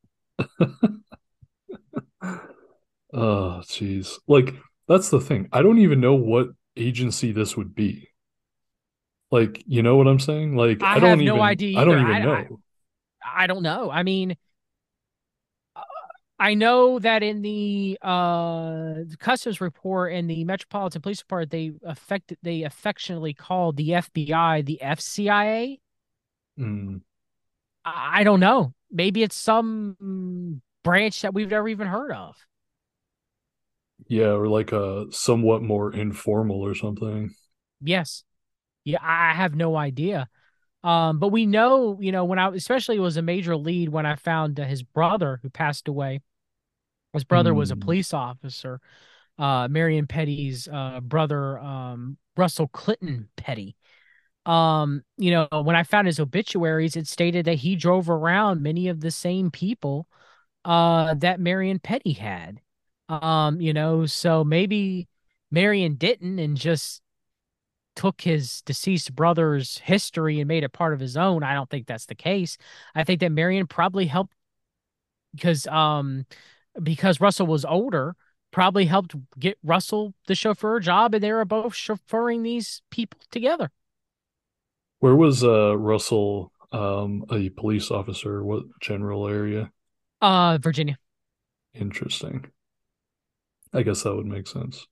Oh, jeez. Like, that's the thing. I don't even know what agency this would be. Like, you know what I'm saying? Like, I have no idea I don't either. even I know. I don't know. I mean, I know that in the customs report and the Metropolitan Police Report, they affectionately called the FBI the FCIA. Mm, I don't know. Maybe it's some branch that we've never even heard of. yeah, or like a somewhat more informal or something. Yes. Yeah, I have no idea. But we know, when I especially was a major lead when I found his brother who passed away. His brother was a Mm, police officer, Marion Petty's brother, Russell Clinton Petty. When I found his obituaries, it stated that he drove around many of the same people that Marion Petty had. So maybe Marion didn't and just took his deceased brother's history and made it part of his own. I don't think that's the case. I think that Marion probably helped because because Russell was older, probably helped get Russell the chauffeur job, and they were both chauffeuring these people together. where was Russell a police officer? What general area? Virginia. Interesting. I guess that would make sense.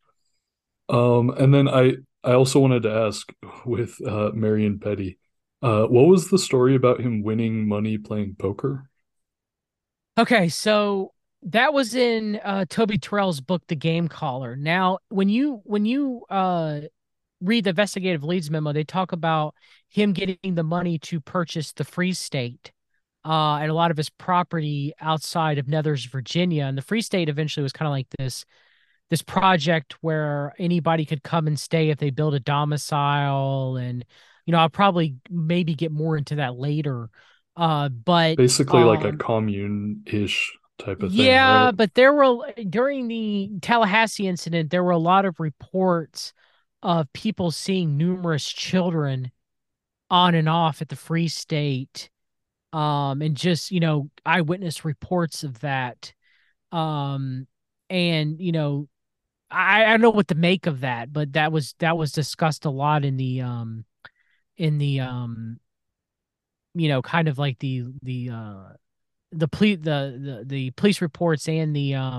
And then I also wanted to ask with Marion Petty, what was the story about him winning money playing poker? Okay, so that was in Toby Terrell's book, The Game Caller. Now, when you read the investigative leads memo, they talk about him getting the money to purchase the Free State and a lot of his property outside of Nethers, Virginia. And the Free State eventually was kind of like this project where anybody could come and stay if they build a domicile. And I'll probably maybe get more into that later. But Basically like a commune-ish type of thing, yeah, right? but there were during the Tallahassee incident, there were a lot of reports of people seeing numerous children on and off at the Free State. And just, eyewitness reports of that. Um, and I don't know what to make of that, but that was discussed a lot in the kind of like the police reports and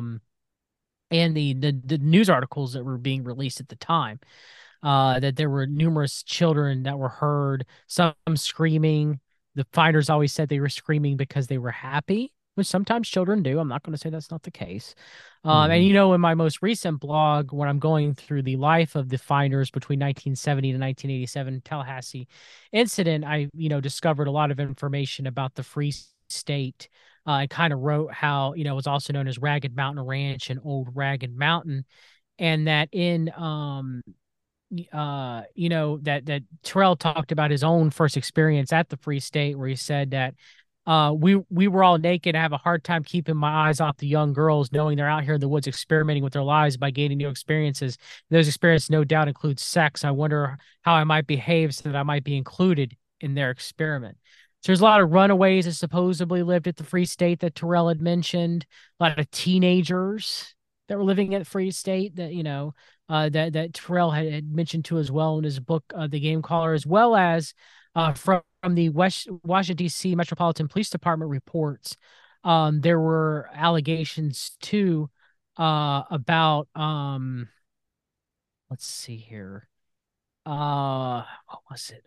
the news articles that were being released at the time. That there were numerous children that were heard, some screaming. The finders always said they were screaming because they were happy, which sometimes children do. I'm not going to say that's not the case. And Hmm. in my most recent blog, when I'm going through the life of the finders between 1970 to 1987 Tallahassee incident, I discovered a lot of information about the Free State. And kind of wrote how it was also known as Ragged Mountain Ranch and Old Ragged Mountain, and that in that Terrell talked about his own first experience at the Free State, where he said that we were all naked. I have a hard time keeping my eyes off the young girls, knowing they're out here in the woods experimenting with their lives by gaining new experiences. Those experiences no doubt include sex. I wonder how I might behave so that I might be included in their experiment. So there's a lot of runaways that supposedly lived at the Free State that Terrell had mentioned, a lot of teenagers that were living at Free State that, that Terrell had mentioned to as well in his book, The Game Caller, as well as from the Washington, D.C. Metropolitan Police Department reports. There were allegations too about let's see here. What was it?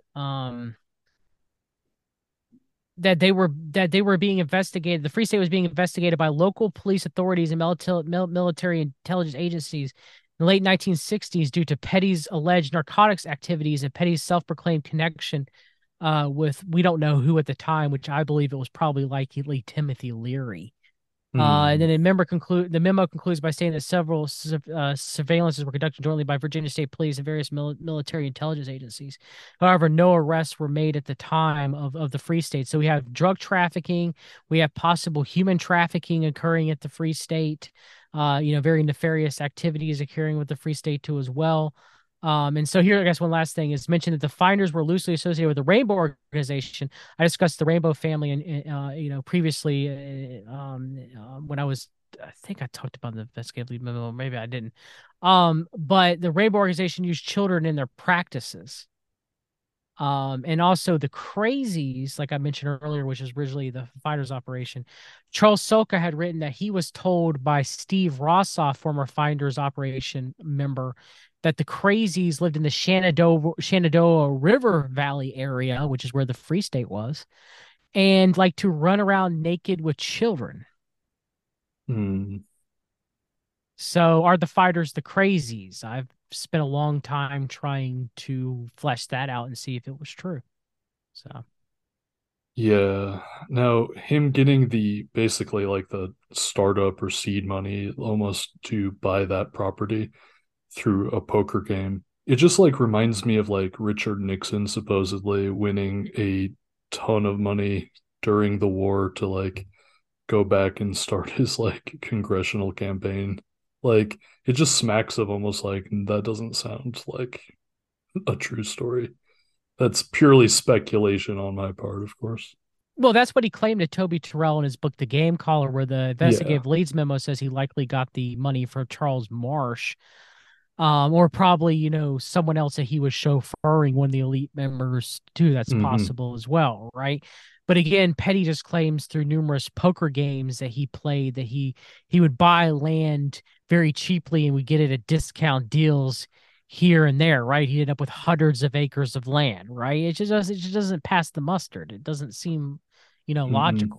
That they were being investigated. The Free State was being investigated by local police authorities and military intelligence agencies in the late 1960s due to Petty's alleged narcotics activities and Petty's self-proclaimed connection with we don't know who at the time, which I believe it was probably likely Timothy Leary. And then the memo concludes by saying that several surveillances were conducted jointly by Virginia State Police and various military intelligence agencies. However, no arrests were made at the time of the Free State. So we have drug trafficking, we have possible human trafficking occurring at the Free State. Very nefarious activities occurring with the Free State too as well. And so here, I guess one last thing is mentioned that the finders were loosely associated with the Rainbow Organization. I discussed the Rainbow family, and previously, when I think I talked about the investigative lead memo, maybe I didn't. But the Rainbow Organization used children in their practices. And also the Crazies, like I mentioned earlier, which is originally the finders operation. Charles Soka had written that he was told by Steve Rossoff, former finders operation member, that the Crazies lived in the Shenandoah River Valley area, which is where the Free State was, and like to run around naked with children. So are the fighters the Crazies? I've spent a long time trying to flesh that out and see if it was true. So Yeah. Now, him getting basically like the startup or seed money almost to buy that property through a poker game, it just like reminds me of like Richard Nixon supposedly winning a ton of money during the war to like go back and start his like congressional campaign. Like it just smacks of almost like that doesn't sound like a true story. That's purely speculation on my part, of course. well, that's what he claimed to Toby Terrell in his book, The Game Caller, where the Yeah. investigative leads memo says he likely got the money from Charles Marsh, or probably, someone else that he was chauffeuring one of the elite members too. That's Hmm. possible as well, right? But again, Petty just claims through numerous poker games that he played that he would buy land very cheaply and would get it at discount deals here and there, right? He ended up with hundreds of acres of land, right? It just doesn't pass the mustard. It doesn't seem, Hmm. logical.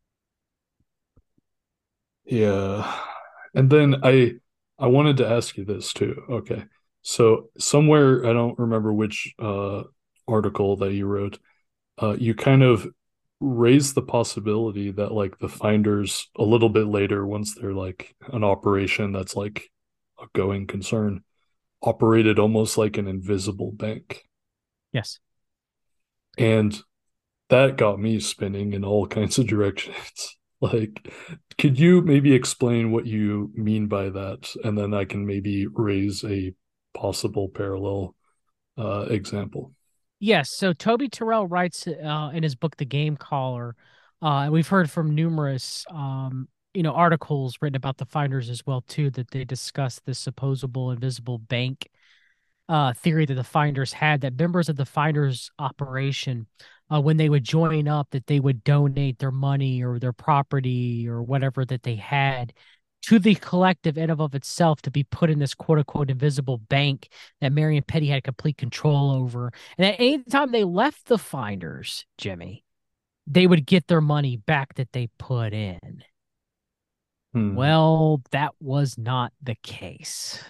Yeah. And then I wanted to ask you this too. Okay. So somewhere I don't remember which article that you wrote, you kind of raised the possibility that like the finders a little bit later, once they're like an operation that's like a going concern, operated almost like an invisible bank. Yes. And that got me spinning in all kinds of directions. Like, could you maybe explain what you mean by that? And then I can maybe raise a possible parallel example. Yes. So Toby Terrell writes in his book, The Game Caller. And we've heard from numerous, articles written about the finders as well too, that they discuss this supposable invisible bank theory that the finders had. That members of the finders operation, when they would join up, that they would donate their money or their property or whatever that they had to the collective in and of itself to be put in this quote unquote invisible bank that Marion Petty had complete control over. And at any time they left the finders, Jimmy, they would get their money back that they put in. Hmm. Well, that was not the case.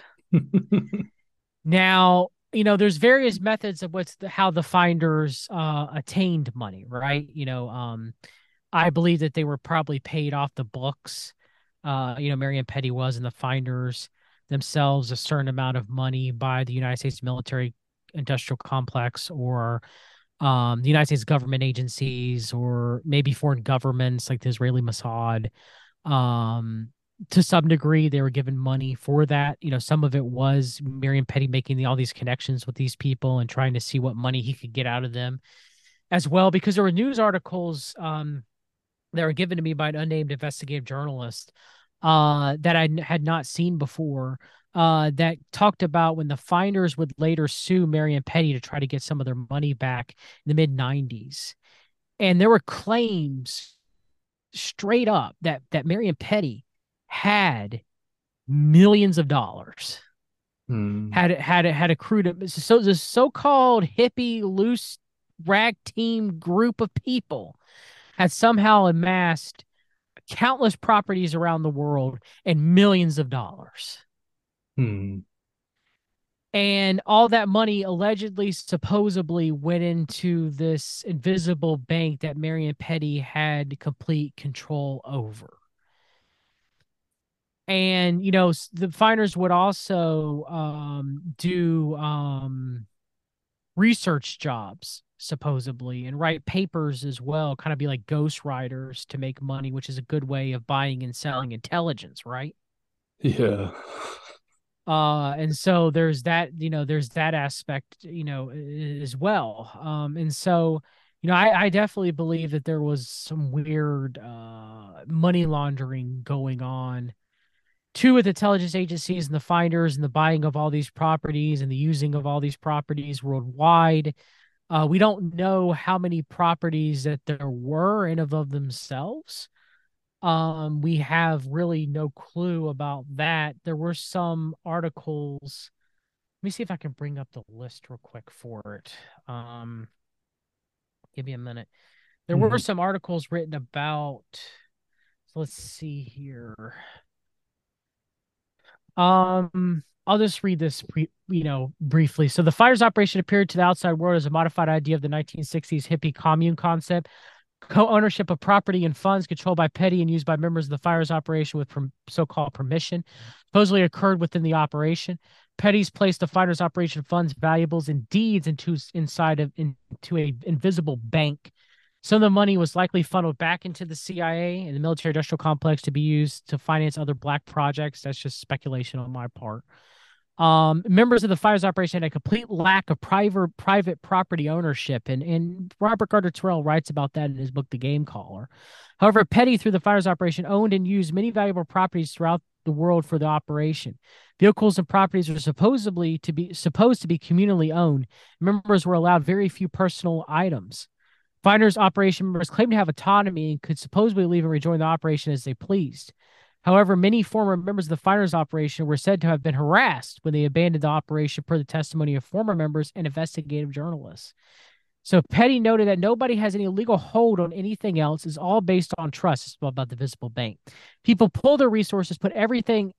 Now, there's various methods of how the finders attained money, right? I believe that they were probably paid off the books. Marion Petty was in the finders. themselves a certain amount of money by the United States military industrial complex, or the United States government agencies, or maybe foreign governments like the Israeli Mossad. Um, to some degree, they were given money for that. Some of it was Miriam Petty making all these connections with these people and trying to see what money he could get out of them as well, because there were news articles that were given to me by an unnamed investigative journalist that I had not seen before, that talked about when the finders would later sue Marion Petty to try to get some of their money back in the mid 90s. And there were claims straight up that Marion Petty had millions of dollars, had accrued. So the so-called hippie loose rag team group of people had somehow amassed countless properties around the world and millions of dollars. And all that money allegedly, supposedly went into this invisible bank that Marion Petty had complete control over. And, the finders would also do research jobs, supposedly, and write papers as well, kind of be like ghost writers to make money, which is a good way of buying and selling intelligence, right? Yeah. And so there's that aspect, as well. And so, I definitely believe that there was some weird money laundering going on too, with intelligence agencies and the finders and the buying of all these properties and the using of all these properties worldwide. We don't know how many properties that there were in and of themselves. We have really no clue about that. There were some articles. Let me see if I can bring up the list real quick for it. Give me a minute. There were some articles written about. So let's see here. I'll just read this, briefly. So the fires operation appeared to the outside world as a modified idea of the 1960s hippie commune concept. Co-ownership of property and funds controlled by Petty and used by members of the fires operation with so-called permission supposedly occurred within the operation. Petty's placed the fires operation funds, valuables, and deeds into a invisible bank. Some of the money was likely funneled back into the CIA and the military industrial complex to be used to finance other black projects. That's just speculation on my part. Members of the fires operation had a complete lack of private property ownership, and Robert Gardner Terrell writes about that in his book, The Game Caller. However, Petty, through the fires operation, owned and used many valuable properties throughout the world for the operation. Vehicles and properties were supposed to be communally owned. Members were allowed very few personal items. Finders operation members claimed to have autonomy and could supposedly leave and rejoin the operation as they pleased. However, many former members of the finders operation were said to have been harassed when they abandoned the operation, per the testimony of former members and investigative journalists. So Petty noted that nobody has any legal hold on anything else. It's all based on trust. It's about the visible bank. People pull their resources, put everything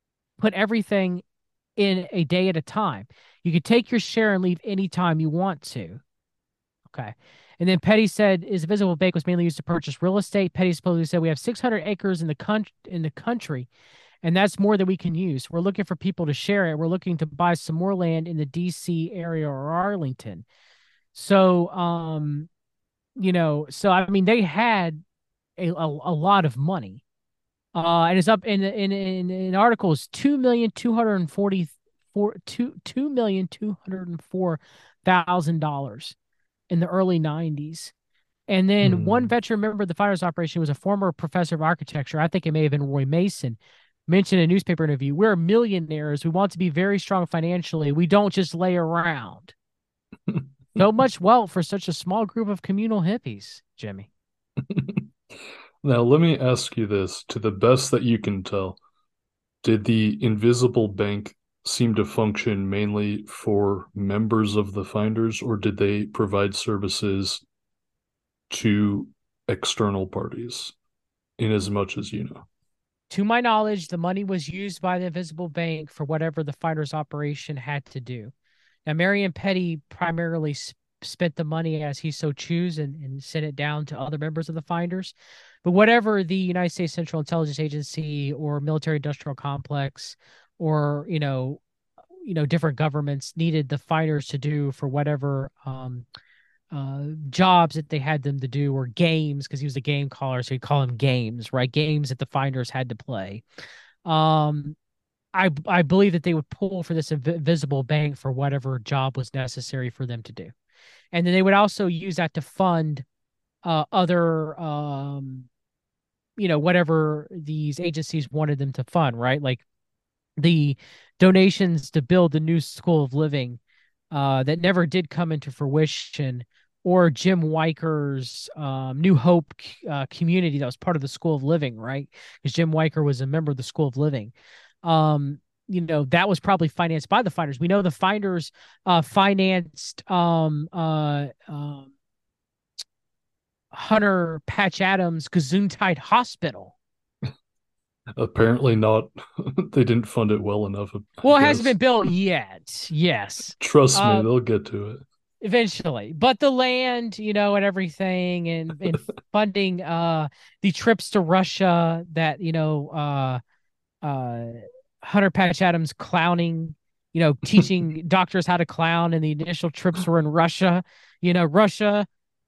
in a day at a time. You can take your share and leave anytime you want to. Okay. And then Petty said his visible bank was mainly used to purchase real estate. Petty supposedly said, we have 600 acres in the country, and that's more than we can use. We're looking for people to share it. We're looking to buy some more land in the D.C. area or Arlington. So, so I mean, they had a lot of money. And it's up in articles, $2,204,000 in the early 90s. And then one veteran member of the fires operation was a former professor of architecture. I think it may have been Roy Mason, mentioned in a newspaper interview, we're millionaires. We want to be very strong financially. We don't just lay around. So much wealth for such a small group of communal hippies, Jimmy. Now, let me ask you this. To the best that you can tell, did the invisible bank seem to function mainly for members of the finders, or did they provide services to external parties, in as much as you know? To my knowledge, the money was used by the invisible bank for whatever the finders operation had to do. Now, Marion Petty primarily spent the money as he so chose and sent it down to other members of the finders. But whatever the United States Central Intelligence Agency or military industrial complex or different governments needed the finders to do for whatever jobs that they had them to do, or games, because he was a game caller, so he'd call them games, right? Games that the finders had to play. Um, I believe that they would pull for this invisible bank for whatever job was necessary for them to do, and then they would also use that to fund other whatever these agencies wanted them to fund, right? Like the donations to build the new School of Living that never did come into fruition, or Jim Weiker's New Hope community that was part of the School of Living, right? Because Jim Weiker was a member of the School of Living. That was probably financed by the finders. We know the finders financed Hunter Patch Adams Gesundheit Hospital. Apparently not. They didn't fund it well enough. Well, it hasn't been built yet. Yes. Trust me, they'll get to it eventually. But the land, and everything, and funding the trips to Russia that, Hunter Patch Adams clowning, teaching doctors how to clown, and the initial trips were in Russia. Russia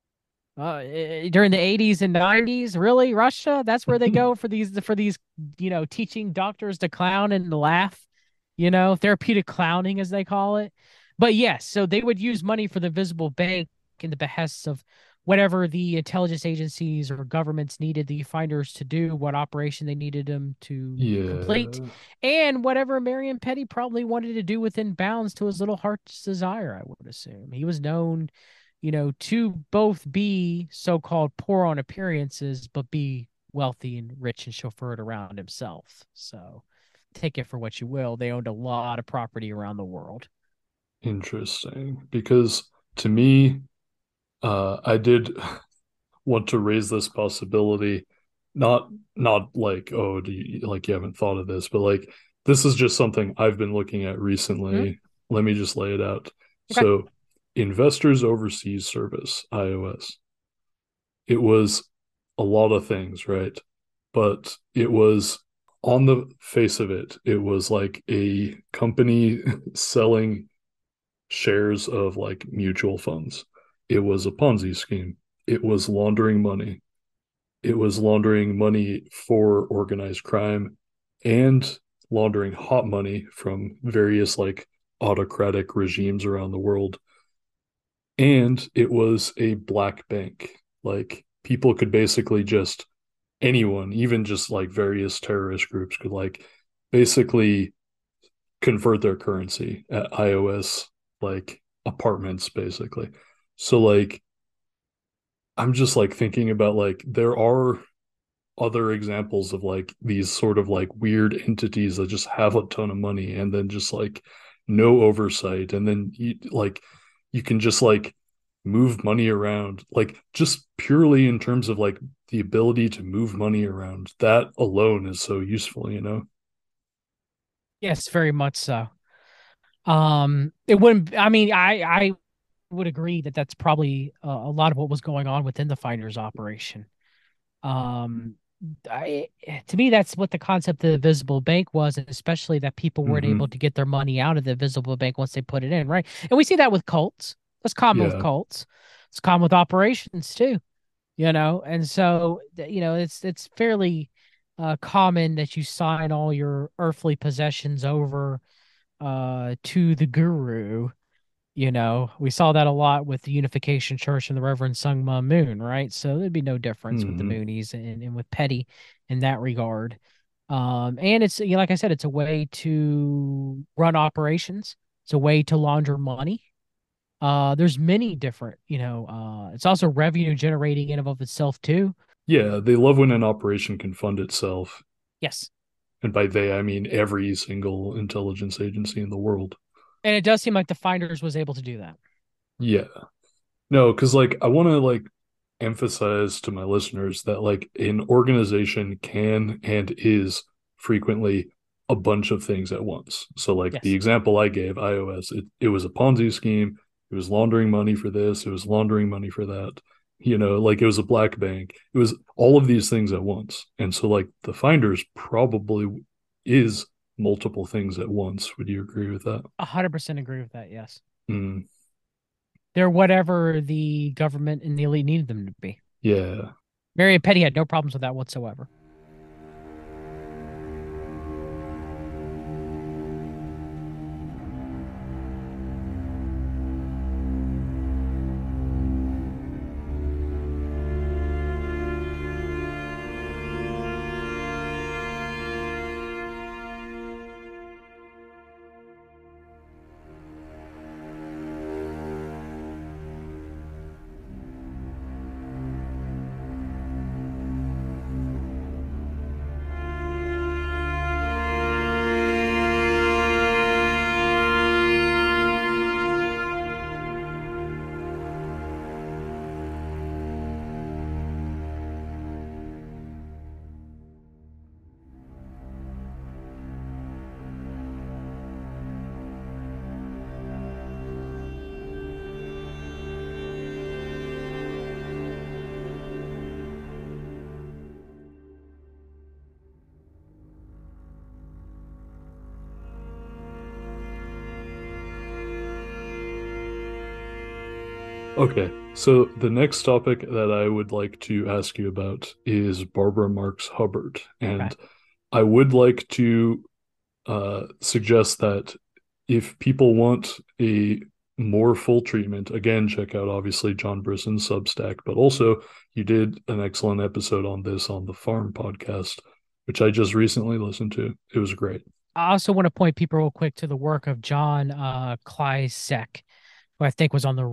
during the 80s and 90s, really? Russia? That's where they go for these teaching doctors to clown and to laugh, therapeutic clowning, as they call it. But yes, so they would use money for the visible bank in the behests of whatever the intelligence agencies or governments needed the finders to do, what operation they needed them to complete, and whatever Marion Petty probably wanted to do within bounds to his little heart's desire, I would assume. He was known, to both be so-called poor on appearances, but be wealthy and rich and chauffeured around himself. So take it for what you will. They owned a lot of property around the world. Interesting, because to me, I did want to raise this possibility, not like, oh, you haven't thought of this, but like, this is just something I've been looking at recently. Mm-hmm. Let me just lay it out. Okay. So, Investors Overseas Service, IOS, it was a lot of things, right? But it was, on the face of it, it was like a company selling shares of like mutual funds. It was a Ponzi scheme. It was laundering money. It was laundering money for organized crime and laundering hot money from various like autocratic regimes around the world. And it was a black bank. Like, people could basically just, anyone, even just like various terrorist groups, could like basically convert their currency at IOS like apartments, basically. So like, I'm just like thinking about like, there are other examples of like these sort of like weird entities that just have a ton of money and then just like no oversight, and then you can just like move money around, like just purely in terms of like the ability to move money around. That alone is so useful, Yes, very much so. It wouldn't, I mean, I would agree that that's probably a lot of what was going on within the finders operation. To me, that's what the concept of the visible bank was, and especially that people weren't able to get their money out of the visible bank once they put it in, right? And we see that with cults. That's common with cults. It's common with operations too, and so it's fairly common that you sign all your earthly possessions over to the guru. We saw that a lot with the Unification Church and the Reverend Sun Myung Moon, right? So there'd be no difference with the Moonies and with Petty in that regard. And it's, like I said, it's a way to run operations. It's a way to launder money. There's many different, it's also revenue generating in and of itself too. Yeah, they love when an operation can fund itself. Yes. And by they, I mean every single intelligence agency in the world. And it does seem like the Finders was able to do that. Yeah. No, because like I want to like emphasize to my listeners that like an organization can and is frequently a bunch of things at once. So like the example I gave, IOS, it was a Ponzi scheme. It was laundering money for this. It was laundering money for that. Like it was a black bank. It was all of these things at once. And so like the Finders probably is multiple things at once. Would you agree with that? 100% agree with that. Yes. Mm, They're whatever the government and the elite needed them to be. yeah. Marion Petty had no problems with that whatsoever. Okay, so the next topic that I would like to ask you about is Barbara Marx Hubbard. Okay. And I would like to suggest that if people want a more full treatment, again, check out obviously John Brisson's Substack, but also you did an excellent episode on this on the Farm podcast, which I just recently listened to. It was great. I also want to point people real quick to the work of John Kleisek, who I think was on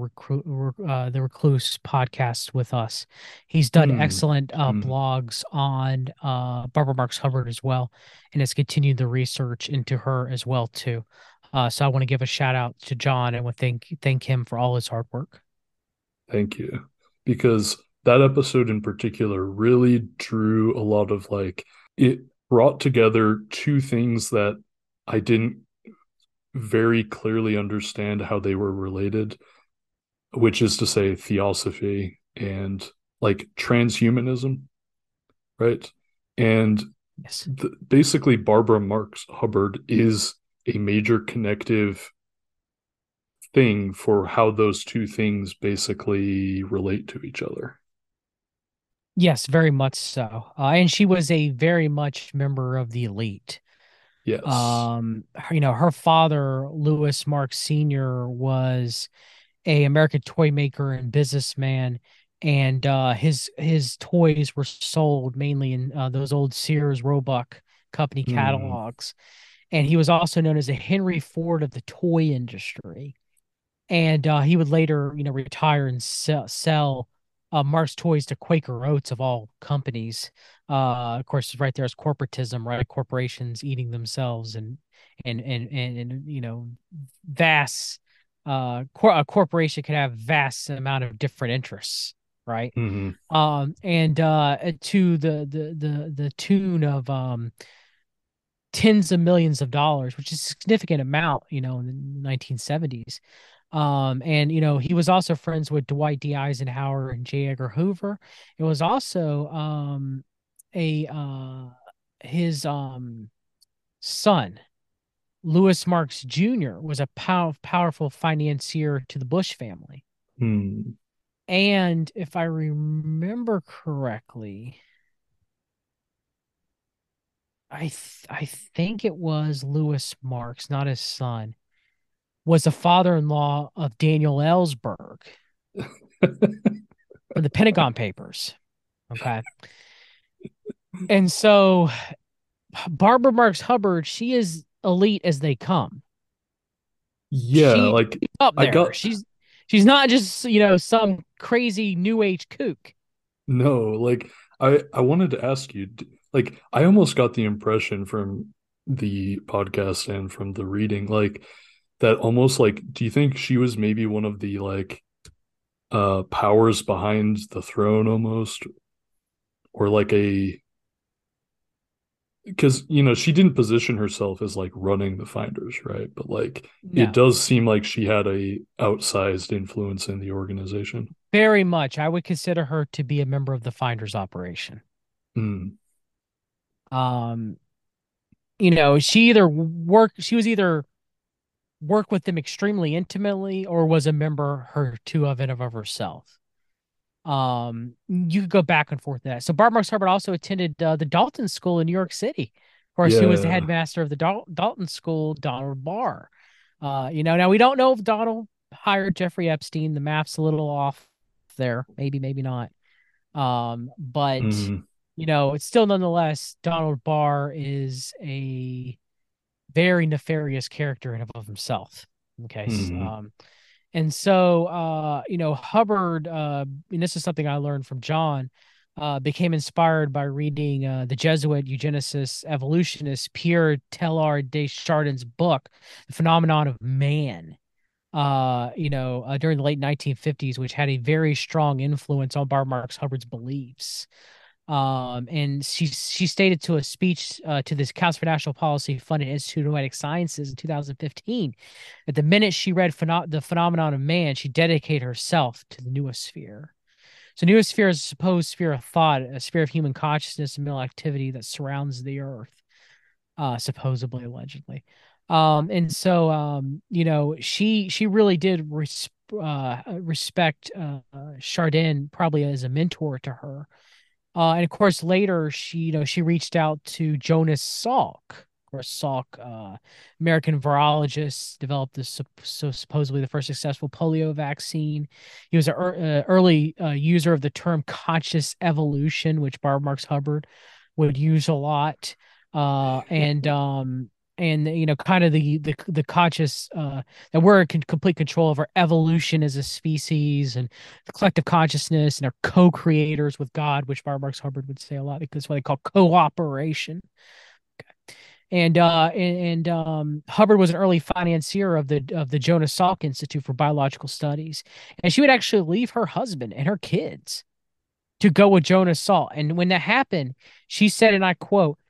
the Recluse podcast with us. He's done Hmm. excellent Hmm. blogs on Barbara Marx Hubbard as well, and has continued the research into her as well too. So I want to give a shout out to John and would thank him for all his hard work. Thank you. Because that episode in particular really drew a lot of like, it brought together two things that I didn't very clearly understand how they were related, which is to say theosophy and like transhumanism, right? And Yes. basically, Barbara Marx Hubbard is a major connective thing for how those two things basically relate to each other. Yes, very much so. And she was a very much member of the elite. Yes. Her father, Louis Marx Sr., was a American toy maker and businessman, and his toys were sold mainly in those old Sears Roebuck company Hmm. catalogs. And he was also known as the Henry Ford of the toy industry. And he would later, retire and sell Mark's toys to Quaker Oats of all companies. Of course, right there is corporatism, right? Corporations eating themselves, and vast. A corporation can have vast amount of different interests, right? Hmm. And to the tune of tens of millions of dollars, which is a significant amount, in the 1970s. And he was also friends with Dwight D. Eisenhower and J. Edgar Hoover. It was also a his son, Louis Marx Jr., was a powerful financier to the Bush family. Hmm. And if I remember correctly, I think it was Louis Marx, not his son, was the father-in-law of Daniel Ellsberg for the Pentagon Papers. Okay. And so Barbara Marx Hubbard, she is elite as they come. Yeah, She's like up I there. got She's not just, some crazy new age kook. no, like I wanted to ask you, like I almost got the impression from the podcast and from the reading, like that almost like, do you think she was maybe one of the like powers behind the throne almost, or like a, because she didn't position herself as like running the finders, right? But like it No, does seem like she had a outsized influence in the organization. very much. I would consider her to be a member of the Finders operation. Mm. Um, she was either worked with them extremely intimately or was a member her to of it of herself. You could go back and forth with that. So Barbara Marx Hubbard also attended the Dalton School in New York City. Of course, who was the Yeah. headmaster of the Dalton School, Donald Barr. Now we don't know if Donald hired Jeffrey Epstein. The math's a little off there. Maybe, maybe not. But Mm, it's still nonetheless Donald Barr is a very nefarious character in and of himself. Okay. mm, And so, Hubbard, and this is something I learned from John, became inspired by reading the Jesuit eugenicist evolutionist Pierre Teilhard de Chardin's book, The Phenomenon of Man, during the late 1950s, which had a very strong influence on Barbara Marx Hubbard's beliefs. And she stated to a speech to this Council for National Policy funded Institute of Noetic Sciences in 2015 that the minute she read The Phenomenon of Man, she dedicated herself to the noosphere. So noosphere is a supposed sphere of thought, a sphere of human consciousness and mental activity that surrounds the earth, supposedly, allegedly. And so she really did respect Chardin probably as a mentor to her. And of course, later she reached out to Jonas Salk. Of course, Salk, American virologist, developed this supposedly the first successful polio vaccine. He was an early user of the term conscious evolution, which Barbara Marx Hubbard would use a lot. And kind of the conscious that we're in complete control of our evolution as a species and the collective consciousness and our co-creators with God, which Barbara Marx Hubbard would say a lot because what they call cooperation. And Hubbard was an early financier of the Jonas Salk Institute for Biological Studies, and she would actually leave her husband and her kids to go with Jonas Salk. And when that happened, she said, and I quote,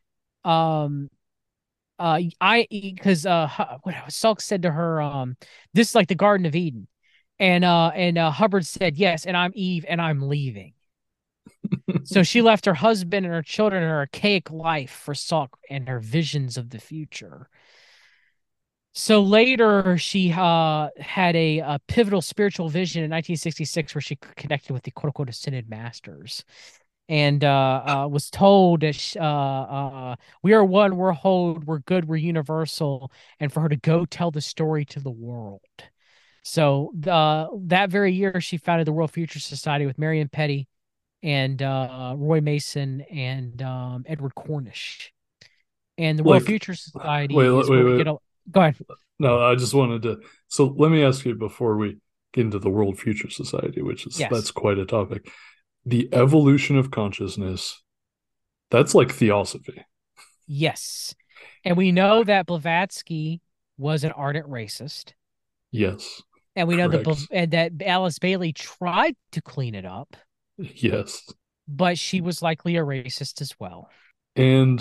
I because what Salk said to her, this is like the Garden of Eden, and Hubbard said yes, and I'm Eve, and I'm leaving. So she left her husband and her children and her archaic life for Salk and her visions of the future. So later, she had a pivotal spiritual vision in 1966 where she connected with the quote unquote ascended masters and was told that we are one, we're whole, we're good, we're universal, and for her to go tell the story to the world. So that very year, she founded the World Future Society with Marion Petty and Roy Mason and Edward Cornish. And the World like, Future wait, Society is wait, where we wait. get a. Go ahead. No, I just wanted to. So let me ask you before we get into the World Future Society, Yes. that's quite a topic. The evolution of consciousness, that's like theosophy. Yes. And we know that Blavatsky was an ardent racist. Yes, And we know correct. that Alice Bailey tried to clean it up, Yes. but she was likely a racist as well. And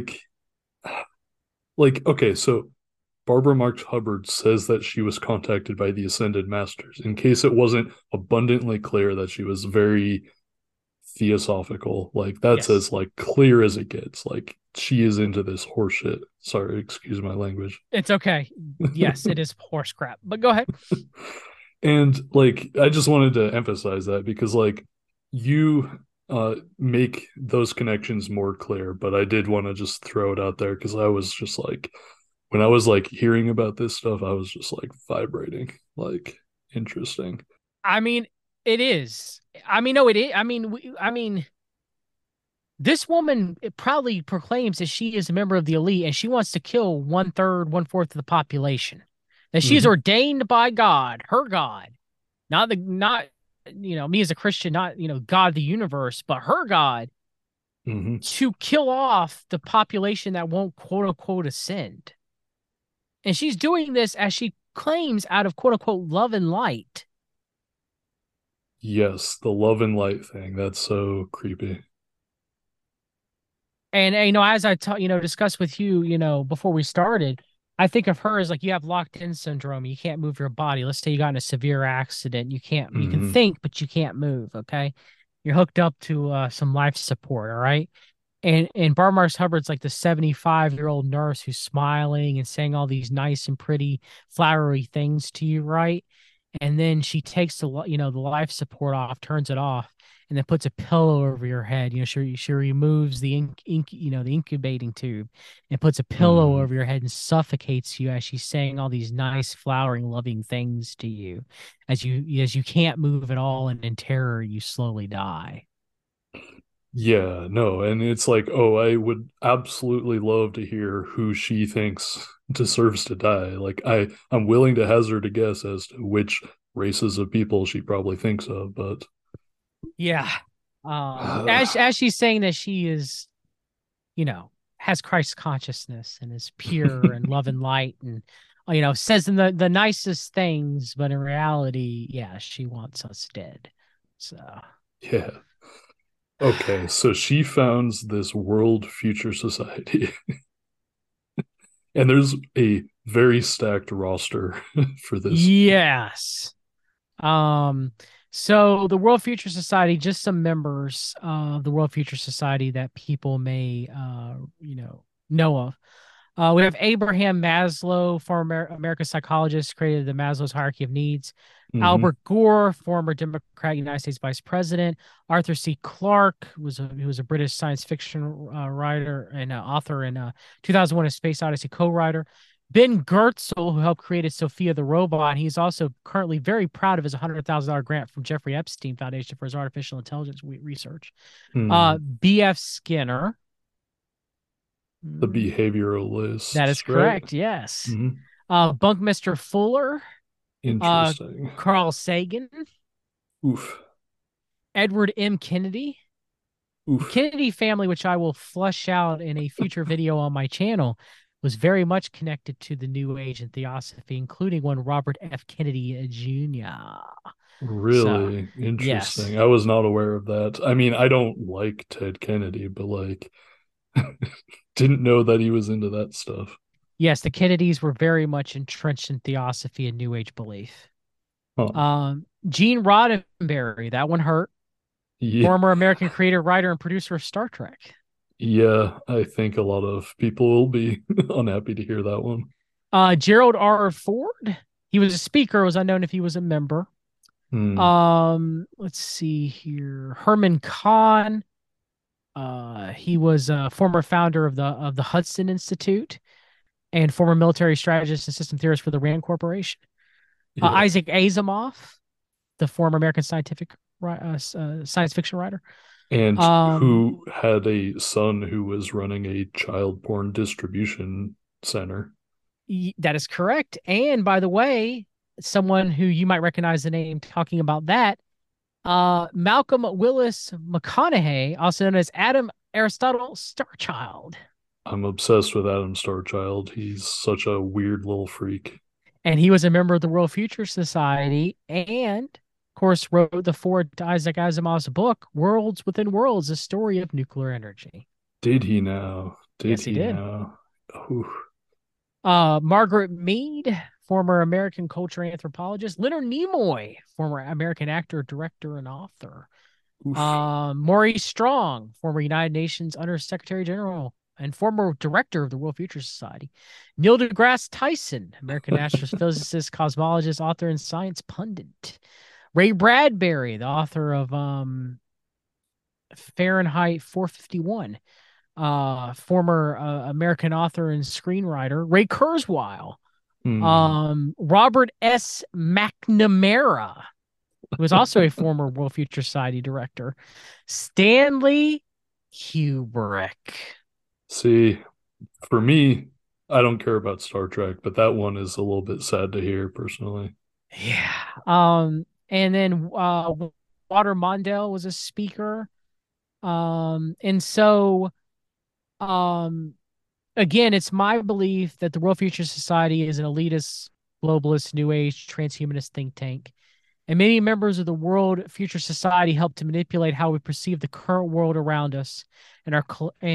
like okay, so Barbara Marx Hubbard says that she was contacted by the Ascended Masters. In case it wasn't abundantly clear that she was very theosophical, like that's Yes. as like clear as it gets. Like she is into this horseshit. Sorry, excuse my language. It's okay. Yes, it is horse crap, but go ahead. And like I just wanted to emphasize that because like you make those connections more clear, but I did want to just throw it out there because I was just like when I was like hearing about this stuff, I was just like vibrating, like interesting. I mean, it is. I mean, no, it is. I mean, this woman proudly proclaims that she is a member of the elite and she wants to kill one third, one fourth of the population. That she is Mm-hmm. ordained by God, her God, not me as a Christian, not God of the universe, but her God Mm-hmm. to kill off the population that won't quote unquote ascend. And she's doing this as she claims out of quote unquote love and light. Yes, the love and light thing. That's so creepy. And as I discussed with you, before we started, I think of her as like you have locked in syndrome. You can't move your body. Let's say you got in a severe accident. You can Mm-hmm. think, but you can't move. Okay. You're hooked up to some life support. All right. and Barbara Marx Hubbard's like the 75-year-old nurse who's smiling and saying all these nice and pretty flowery things to you, right? And then she takes the life support off, turns it off, and then puts a pillow over your head. She removes the the incubating tube, and puts a pillow Hmm. over your head and suffocates you as she's saying all these nice, flowering, loving things to you, as you can't move at all, and in terror you slowly die. Yeah, no, and it's like, oh, I would absolutely love to hear who she thinks deserves to die. Like I'm willing to hazard a guess as to which races of people she probably thinks of, but Yeah. As she's saying that she is, you know, has Christ consciousness and is pure and love and light and says the nicest things, but in reality, yeah, she wants us dead. So yeah. Okay, so she founds this World Future Society, and there's a very stacked roster for this. yes. Um, so the World Future Society, just some members of the World Future Society that people may know of. We have Abraham Maslow, former American psychologist, created the Maslow's hierarchy of needs. Hmm. Albert Gore, former Democrat, United States Vice President. Arthur C. Clarke who was a British science fiction writer and author, and 2001: A Space Odyssey co-writer. Ben Goertzel, who helped create Sophia the robot. He's also currently very proud of his $100,000 grant from Jeffrey Epstein Foundation for his artificial intelligence research. Hmm. B.F. Skinner. The Mm, that is behavioralists, right? correct. Yes. Hmm. Bunkmaster Fuller, uh, Interesting. Carl Sagan, Oof. Edward M. Kennedy. The Oof. Kennedy family, which I will flush out in a future video on my channel, was very much connected to the New Age and Theosophy, including one Robert F. Kennedy Jr. So, Really yes. interesting. I was not aware of that. I mean, I don't like Ted Kennedy, but like didn't know that he was into that stuff. Yes, the Kennedys were very much entrenched in Theosophy and New Age belief. Huh. Gene Roddenberry, that one hurt. Yeah. Former American creator, writer, and producer of Star Trek. Yeah, I think a lot of people will be unhappy to hear that one. Gerald R. Ford. He was a speaker. It was unknown if he was a member. Hmm. Let's see here. Herman Kahn. He was a former founder of the Hudson Institute and former military strategist and system theorist for the Rand Corporation. Yeah. Isaac Asimov, the former American science fiction writer. And Um, who had a son who was running a child porn distribution center. that is correct. And by the way, someone who you might recognize the name talking about that, Malcolm Willis McConaughey, also known as Adam Aristotle Starchild. I'm obsessed with Adam Starchild. He's such a weird little freak. And he was a member of the World Future Society and, of course, wrote the Ford Isaac Asimov's book, Worlds Within Worlds, a story of nuclear energy. Did he now? Did Yes, he he did. now? Ooh. Margaret Mead, former American culture anthropologist. Leonard Nimoy, former American actor, director, and author. Oof. Maurice Strong, former United Nations Under Secretary General and former director of the World Future Society. Neil deGrasse Tyson, American astrophysicist, cosmologist, author, and science pundit. Ray Bradbury, the author of Fahrenheit 451, former American author and screenwriter. Ray Kurzweil, Hmm. Robert S. McNamara, who was also a former World Future Society director. Stanley Kubrick. See, for me, I don't care about Star Trek, but that one is a little bit sad to hear personally. Yeah. And then Walter Mondale was a speaker. And so um again, it's my belief that the World Future Society is an elitist, globalist, new age, transhumanist think tank. And many members of the World Future Society help to manipulate how we perceive the current world around us and our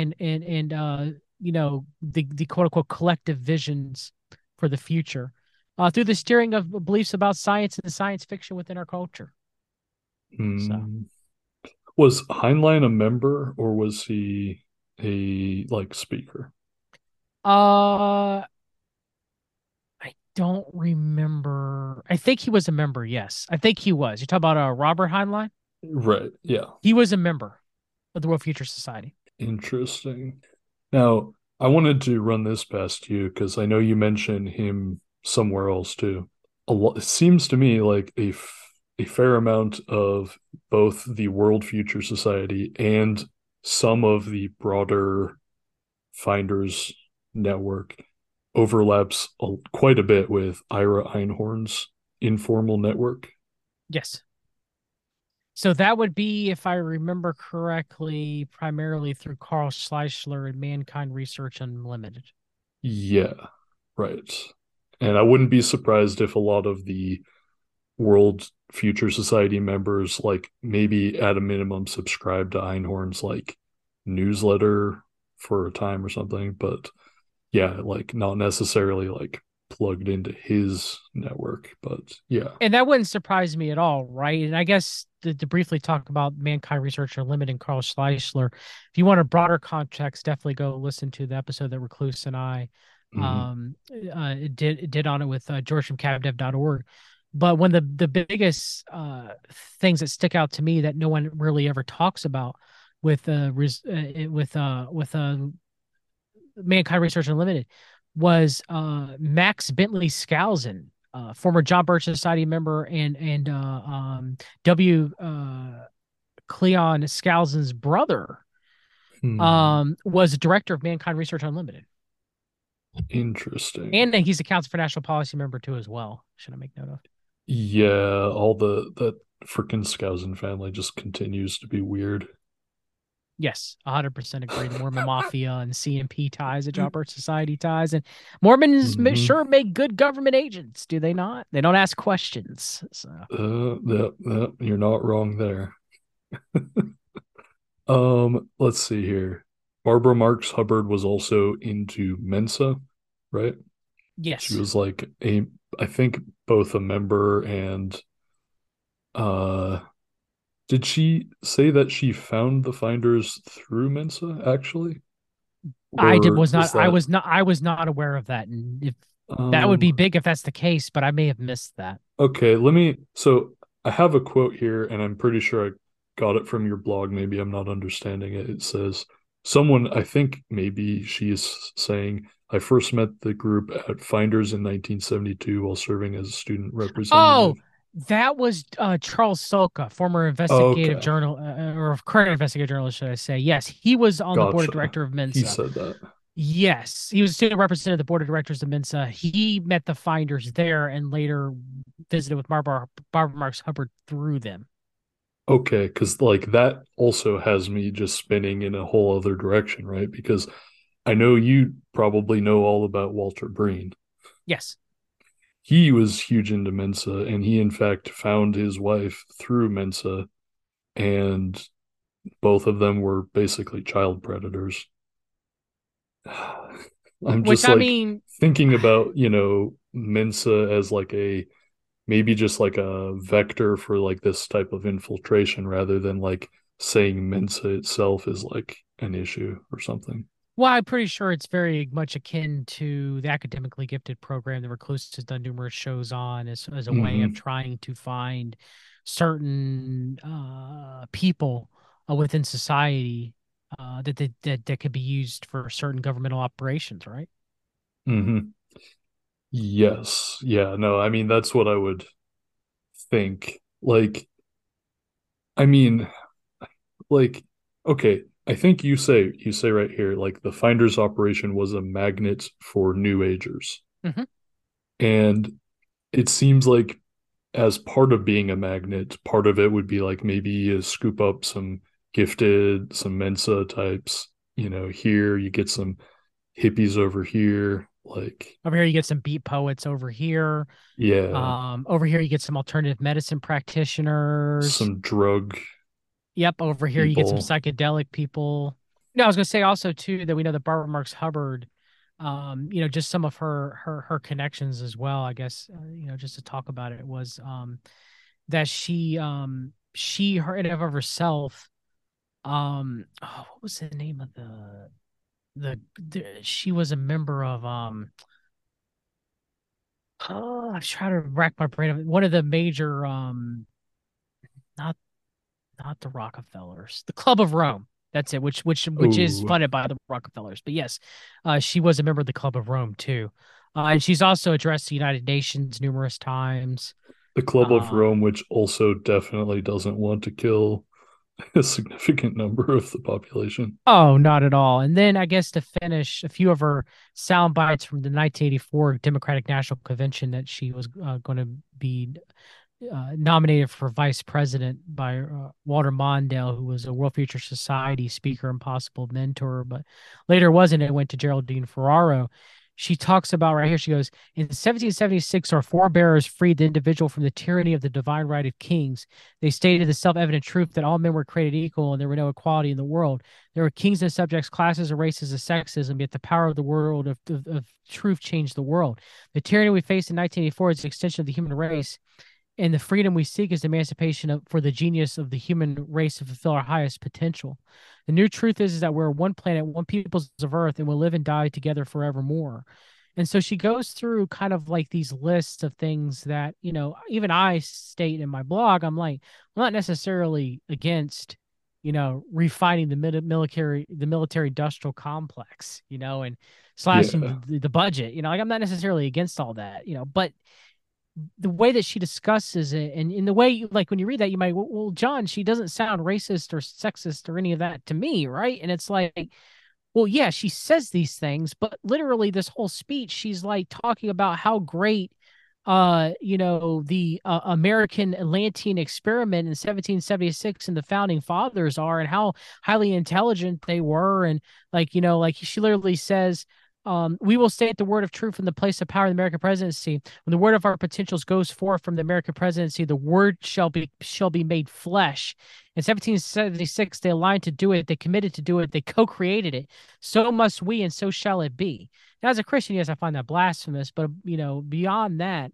the quote unquote collective visions for the future through the steering of beliefs about science and science fiction within our culture. So Hmm. Was Heinlein a member or was he? a like speaker? Uh, I don't remember. I think he was a member. Yes, I think he was. You talk about Robert Heinlein? Right. Yeah. He was a member of the World Future Society. Interesting. Now, I wanted to run this past you because I know you mentioned him somewhere else too. It seems to me like a fair amount of both the World Future Society and some of the broader Finders network overlaps quite a bit with Ira Einhorn's informal network. Yes. So that would be, if I remember correctly, primarily through Carl Schleisler and Mankind Research Unlimited. Yeah, right. And I wouldn't be surprised if a lot of the World Future Society members, like maybe at a minimum, subscribe to Einhorn's like newsletter for a time or something. But yeah, like not necessarily like plugged into his network. But yeah. And that wouldn't surprise me at all, right? And I guess to briefly talk about Mankind Research Unlimited and Carl Schleisler, if you want a broader context, definitely go listen to the episode that Recluse and I Mm-hmm. did on it with George from cabdev.org. But one of the biggest things that stick out to me that no one really ever talks about with Mankind Research Unlimited was Max Bentley Skousen, former John Birch Society member, and W. Cleon Skousen's brother, Hmm. was a director of Mankind Research Unlimited. Interesting. And he's a Council for National Policy member too, as well. Should I make note of? Yeah, all the freaking Skousen family just continues to be weird. Yes, 100% agree. The Mormon Mafia and CMP ties, the John Birch Society ties, and Mormons Mm-hmm. sure make good government agents, do they not? They don't ask questions. So You're not wrong there. Let's see here. Barbara Marx Hubbard was also into Mensa, right? She yes, was like I think both a member and uh, did she say that she found the finders through Mensa actually, I did or was not is that I was not aware of that, and if that would um be big if that's the case, but I may have missed that. okay? So I have a quote here, and I'm pretty sure I got it from your blog. Maybe I'm not understanding it. It says someone I think maybe she's saying. I first met the group at Finders in 1972 while serving as a student representative. Oh, that was Charles Soka, former investigative Okay, journal or current investigative journalist, should I say? Yes, he was on the board of gotcha. director of He Mensa. said that. Yes, he was a student representative of the board of directors of Mensa. He met the finders there and later visited with Barbara Marx Hubbard through them. Okay, because like that also has me just spinning in a whole other direction, right? Because I know you probably know all about Walter Breen. Yes. He was huge into Mensa, and he in fact found his wife through Mensa, and both of them were basically child predators. I'm Which just I like mean, thinking about, Mensa as like a maybe just like a vector for like this type of infiltration rather than like saying Mensa itself is like an issue or something. well, I'm pretty sure it's very much akin to the academically gifted program that Recluse has done numerous shows on as a way of Mm-hmm. trying to find certain people within society that could be used for certain governmental operations, right? Mm-hmm. Yes. Yeah. No, I mean, that's what I would think. I mean, like, okay, I think you say right here, like the Finders operation was a magnet for New Agers. Hmm. And it seems like as part of being a magnet, part of it would be like maybe you scoop up some gifted, some Mensa types, here you get some hippies over here, like Over here, you get some beat poets. Over here, yeah, over here, you get some alternative medicine practitioners. some drug Yep, over here, you get some people. psychedelic people. No, I was gonna say also too that we know that Barbara Marx Hubbard, just some of her connections as well. I guess just to talk about it was that she her and of herself what was the name of she was a member of I'm trying to rack my brain of one of the major not the Rockefellers, the Club of Rome. That's it, which is Oh, funded by the Rockefellers. But yes, she was a member of the Club of Rome too. And she's also addressed the United Nations numerous times. the Club of Uh, Rome, which also definitely doesn't want to kill a significant number of the population. oh, not at all. And then I guess to finish, a few of her sound bites from the 1984 Democratic National Convention that she was going to be nominated for vice president by Walter Mondale, who was a World Future Society speaker and possible mentor, but later wasn't. It went to Geraldine Ferraro. She talks about right here. She goes, in 1776, our forebears freed the individual from the tyranny of the divine right of kings. They stated the self-evident truth that all men were created equal and there were no equality in the world. There were kings and subjects, classes and races of sexism, yet the power of the world of truth changed the world. The tyranny we faced in 1984 is an extension of the human race, and the freedom we seek is emancipation for the genius of the human race to fulfill our highest potential. The new truth is that we're one planet, one peoples of Earth, and we'll live and die together forevermore. And so she goes through kind of like these lists of things that, even I state in my blog. I'm like, I'm not necessarily against, refining the military industrial complex, and slashing Yeah. the budget. Like I'm not necessarily against all that, but the way that she discusses it, and in the way, like when you read that, you might, well, John, she doesn't sound racist or sexist or any of that to me, right? And it's like, well, yeah, she says these things, but literally this whole speech, she's like talking about how great, the American Atlantean experiment in 1776 and the founding fathers are, and how highly intelligent they were, and like she literally says, we will state the word of truth from the place of power in the American presidency. When the word of our potentials goes forth from the American presidency, the word shall be made flesh. In 1776, they aligned to do it. They committed to do it. They co-created it. So must we, and so shall it be. Now, as a Christian, yes, I find that blasphemous, but beyond that,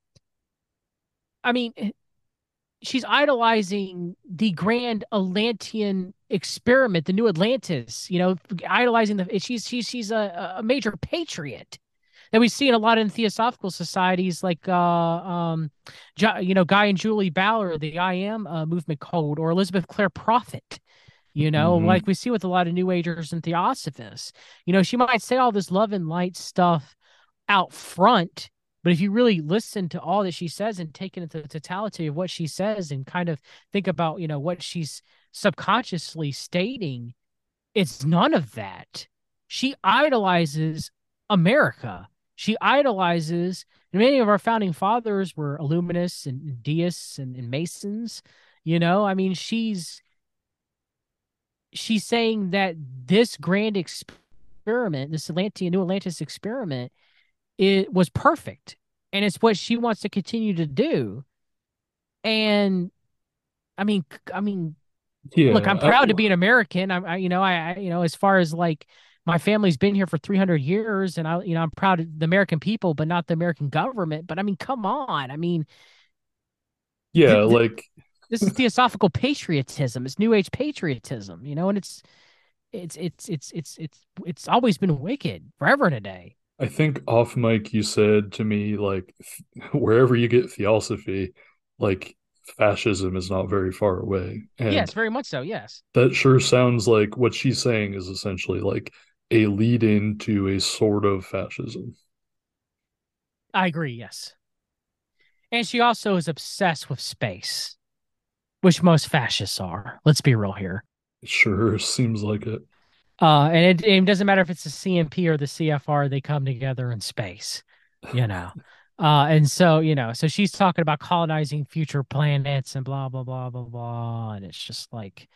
I mean, she's idolizing the grand Atlantean experiment, the new Atlantis. Idolizing she's a major patriot that we see in a lot of theosophical societies, like Guy and Julie Ballard, the I Am movement code, or Elizabeth Clare Prophet. Like Hmm. we see with a lot of New Agers and Theosophists. She might say all this love and light stuff out front, but if you really listen to all that she says and take it into the totality of what she says and kind of think about, what she's subconsciously stating, it's none of that. She idolizes America. She idolizes, and many of our founding fathers were Illuminists and deists and Masons. I mean, she's saying that this grand experiment, this New Atlantis experiment, it was perfect, and it's what she wants to continue to do. And I mean, look, I'm Yeah. proud to be an American. As far as like my family's been here for 300 years, and I'm proud of the American people, but not the American government. But I mean, come on. I mean, Yeah. th- th- Like, this is theosophical patriotism. It's New Age patriotism, and it's always been wicked forever and a day. I think off mic you said to me, like, wherever you get theosophy, like, fascism is not very far away. Yes, And very much so. Yes, that sure sounds like what she's saying is essentially like a lead in to a sort of fascism. I agree. Yes. And she also is obsessed with space, which most fascists are. Let's be real here. It sure seems like it. And it doesn't matter if it's the CMP or the CFR, they come together in space, you know. And so, so she's talking about colonizing future planets and blah, blah, blah, blah, blah. And it's just like,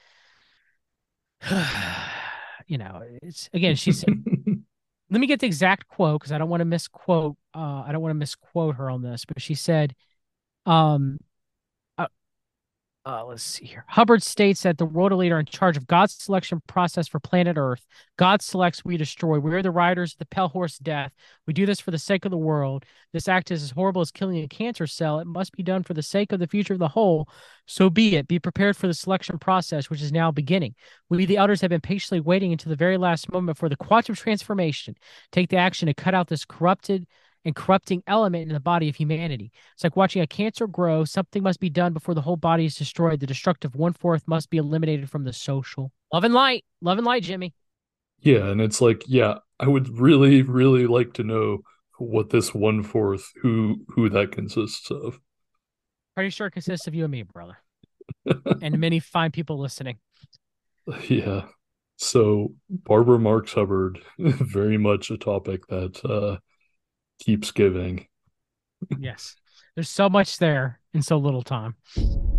it's again, she said, let me get the exact quote because I don't want to misquote her on this, but she said, um, uh, Let's see here. Hubbard states that the world elite are in charge of God's selection process for planet Earth. God selects, we destroy. We are the riders of the pale horse death. We do this for the sake of the world. This act is as horrible as killing a cancer cell. It must be done for the sake of the future of the whole. So be it. Be prepared for the selection process, which is now beginning. We, the elders, have been patiently waiting until the very last moment for the quantum transformation. Take the action to cut out this corrupted and corrupting element in the body of humanity. It's like watching a cancer grow. Something must be done before the whole body is destroyed. The destructive 1/4 must be eliminated from the social. Love and light. Love and light, Jimmy. Yeah, and it's like, yeah, I would really, really like to know what this 1/4, who that consists of. Pretty sure it consists of you and me, brother. And many fine people listening. Yeah. So Barbara Marx Hubbard, very much a topic that keeps giving. Yes. There's so much there in so little time.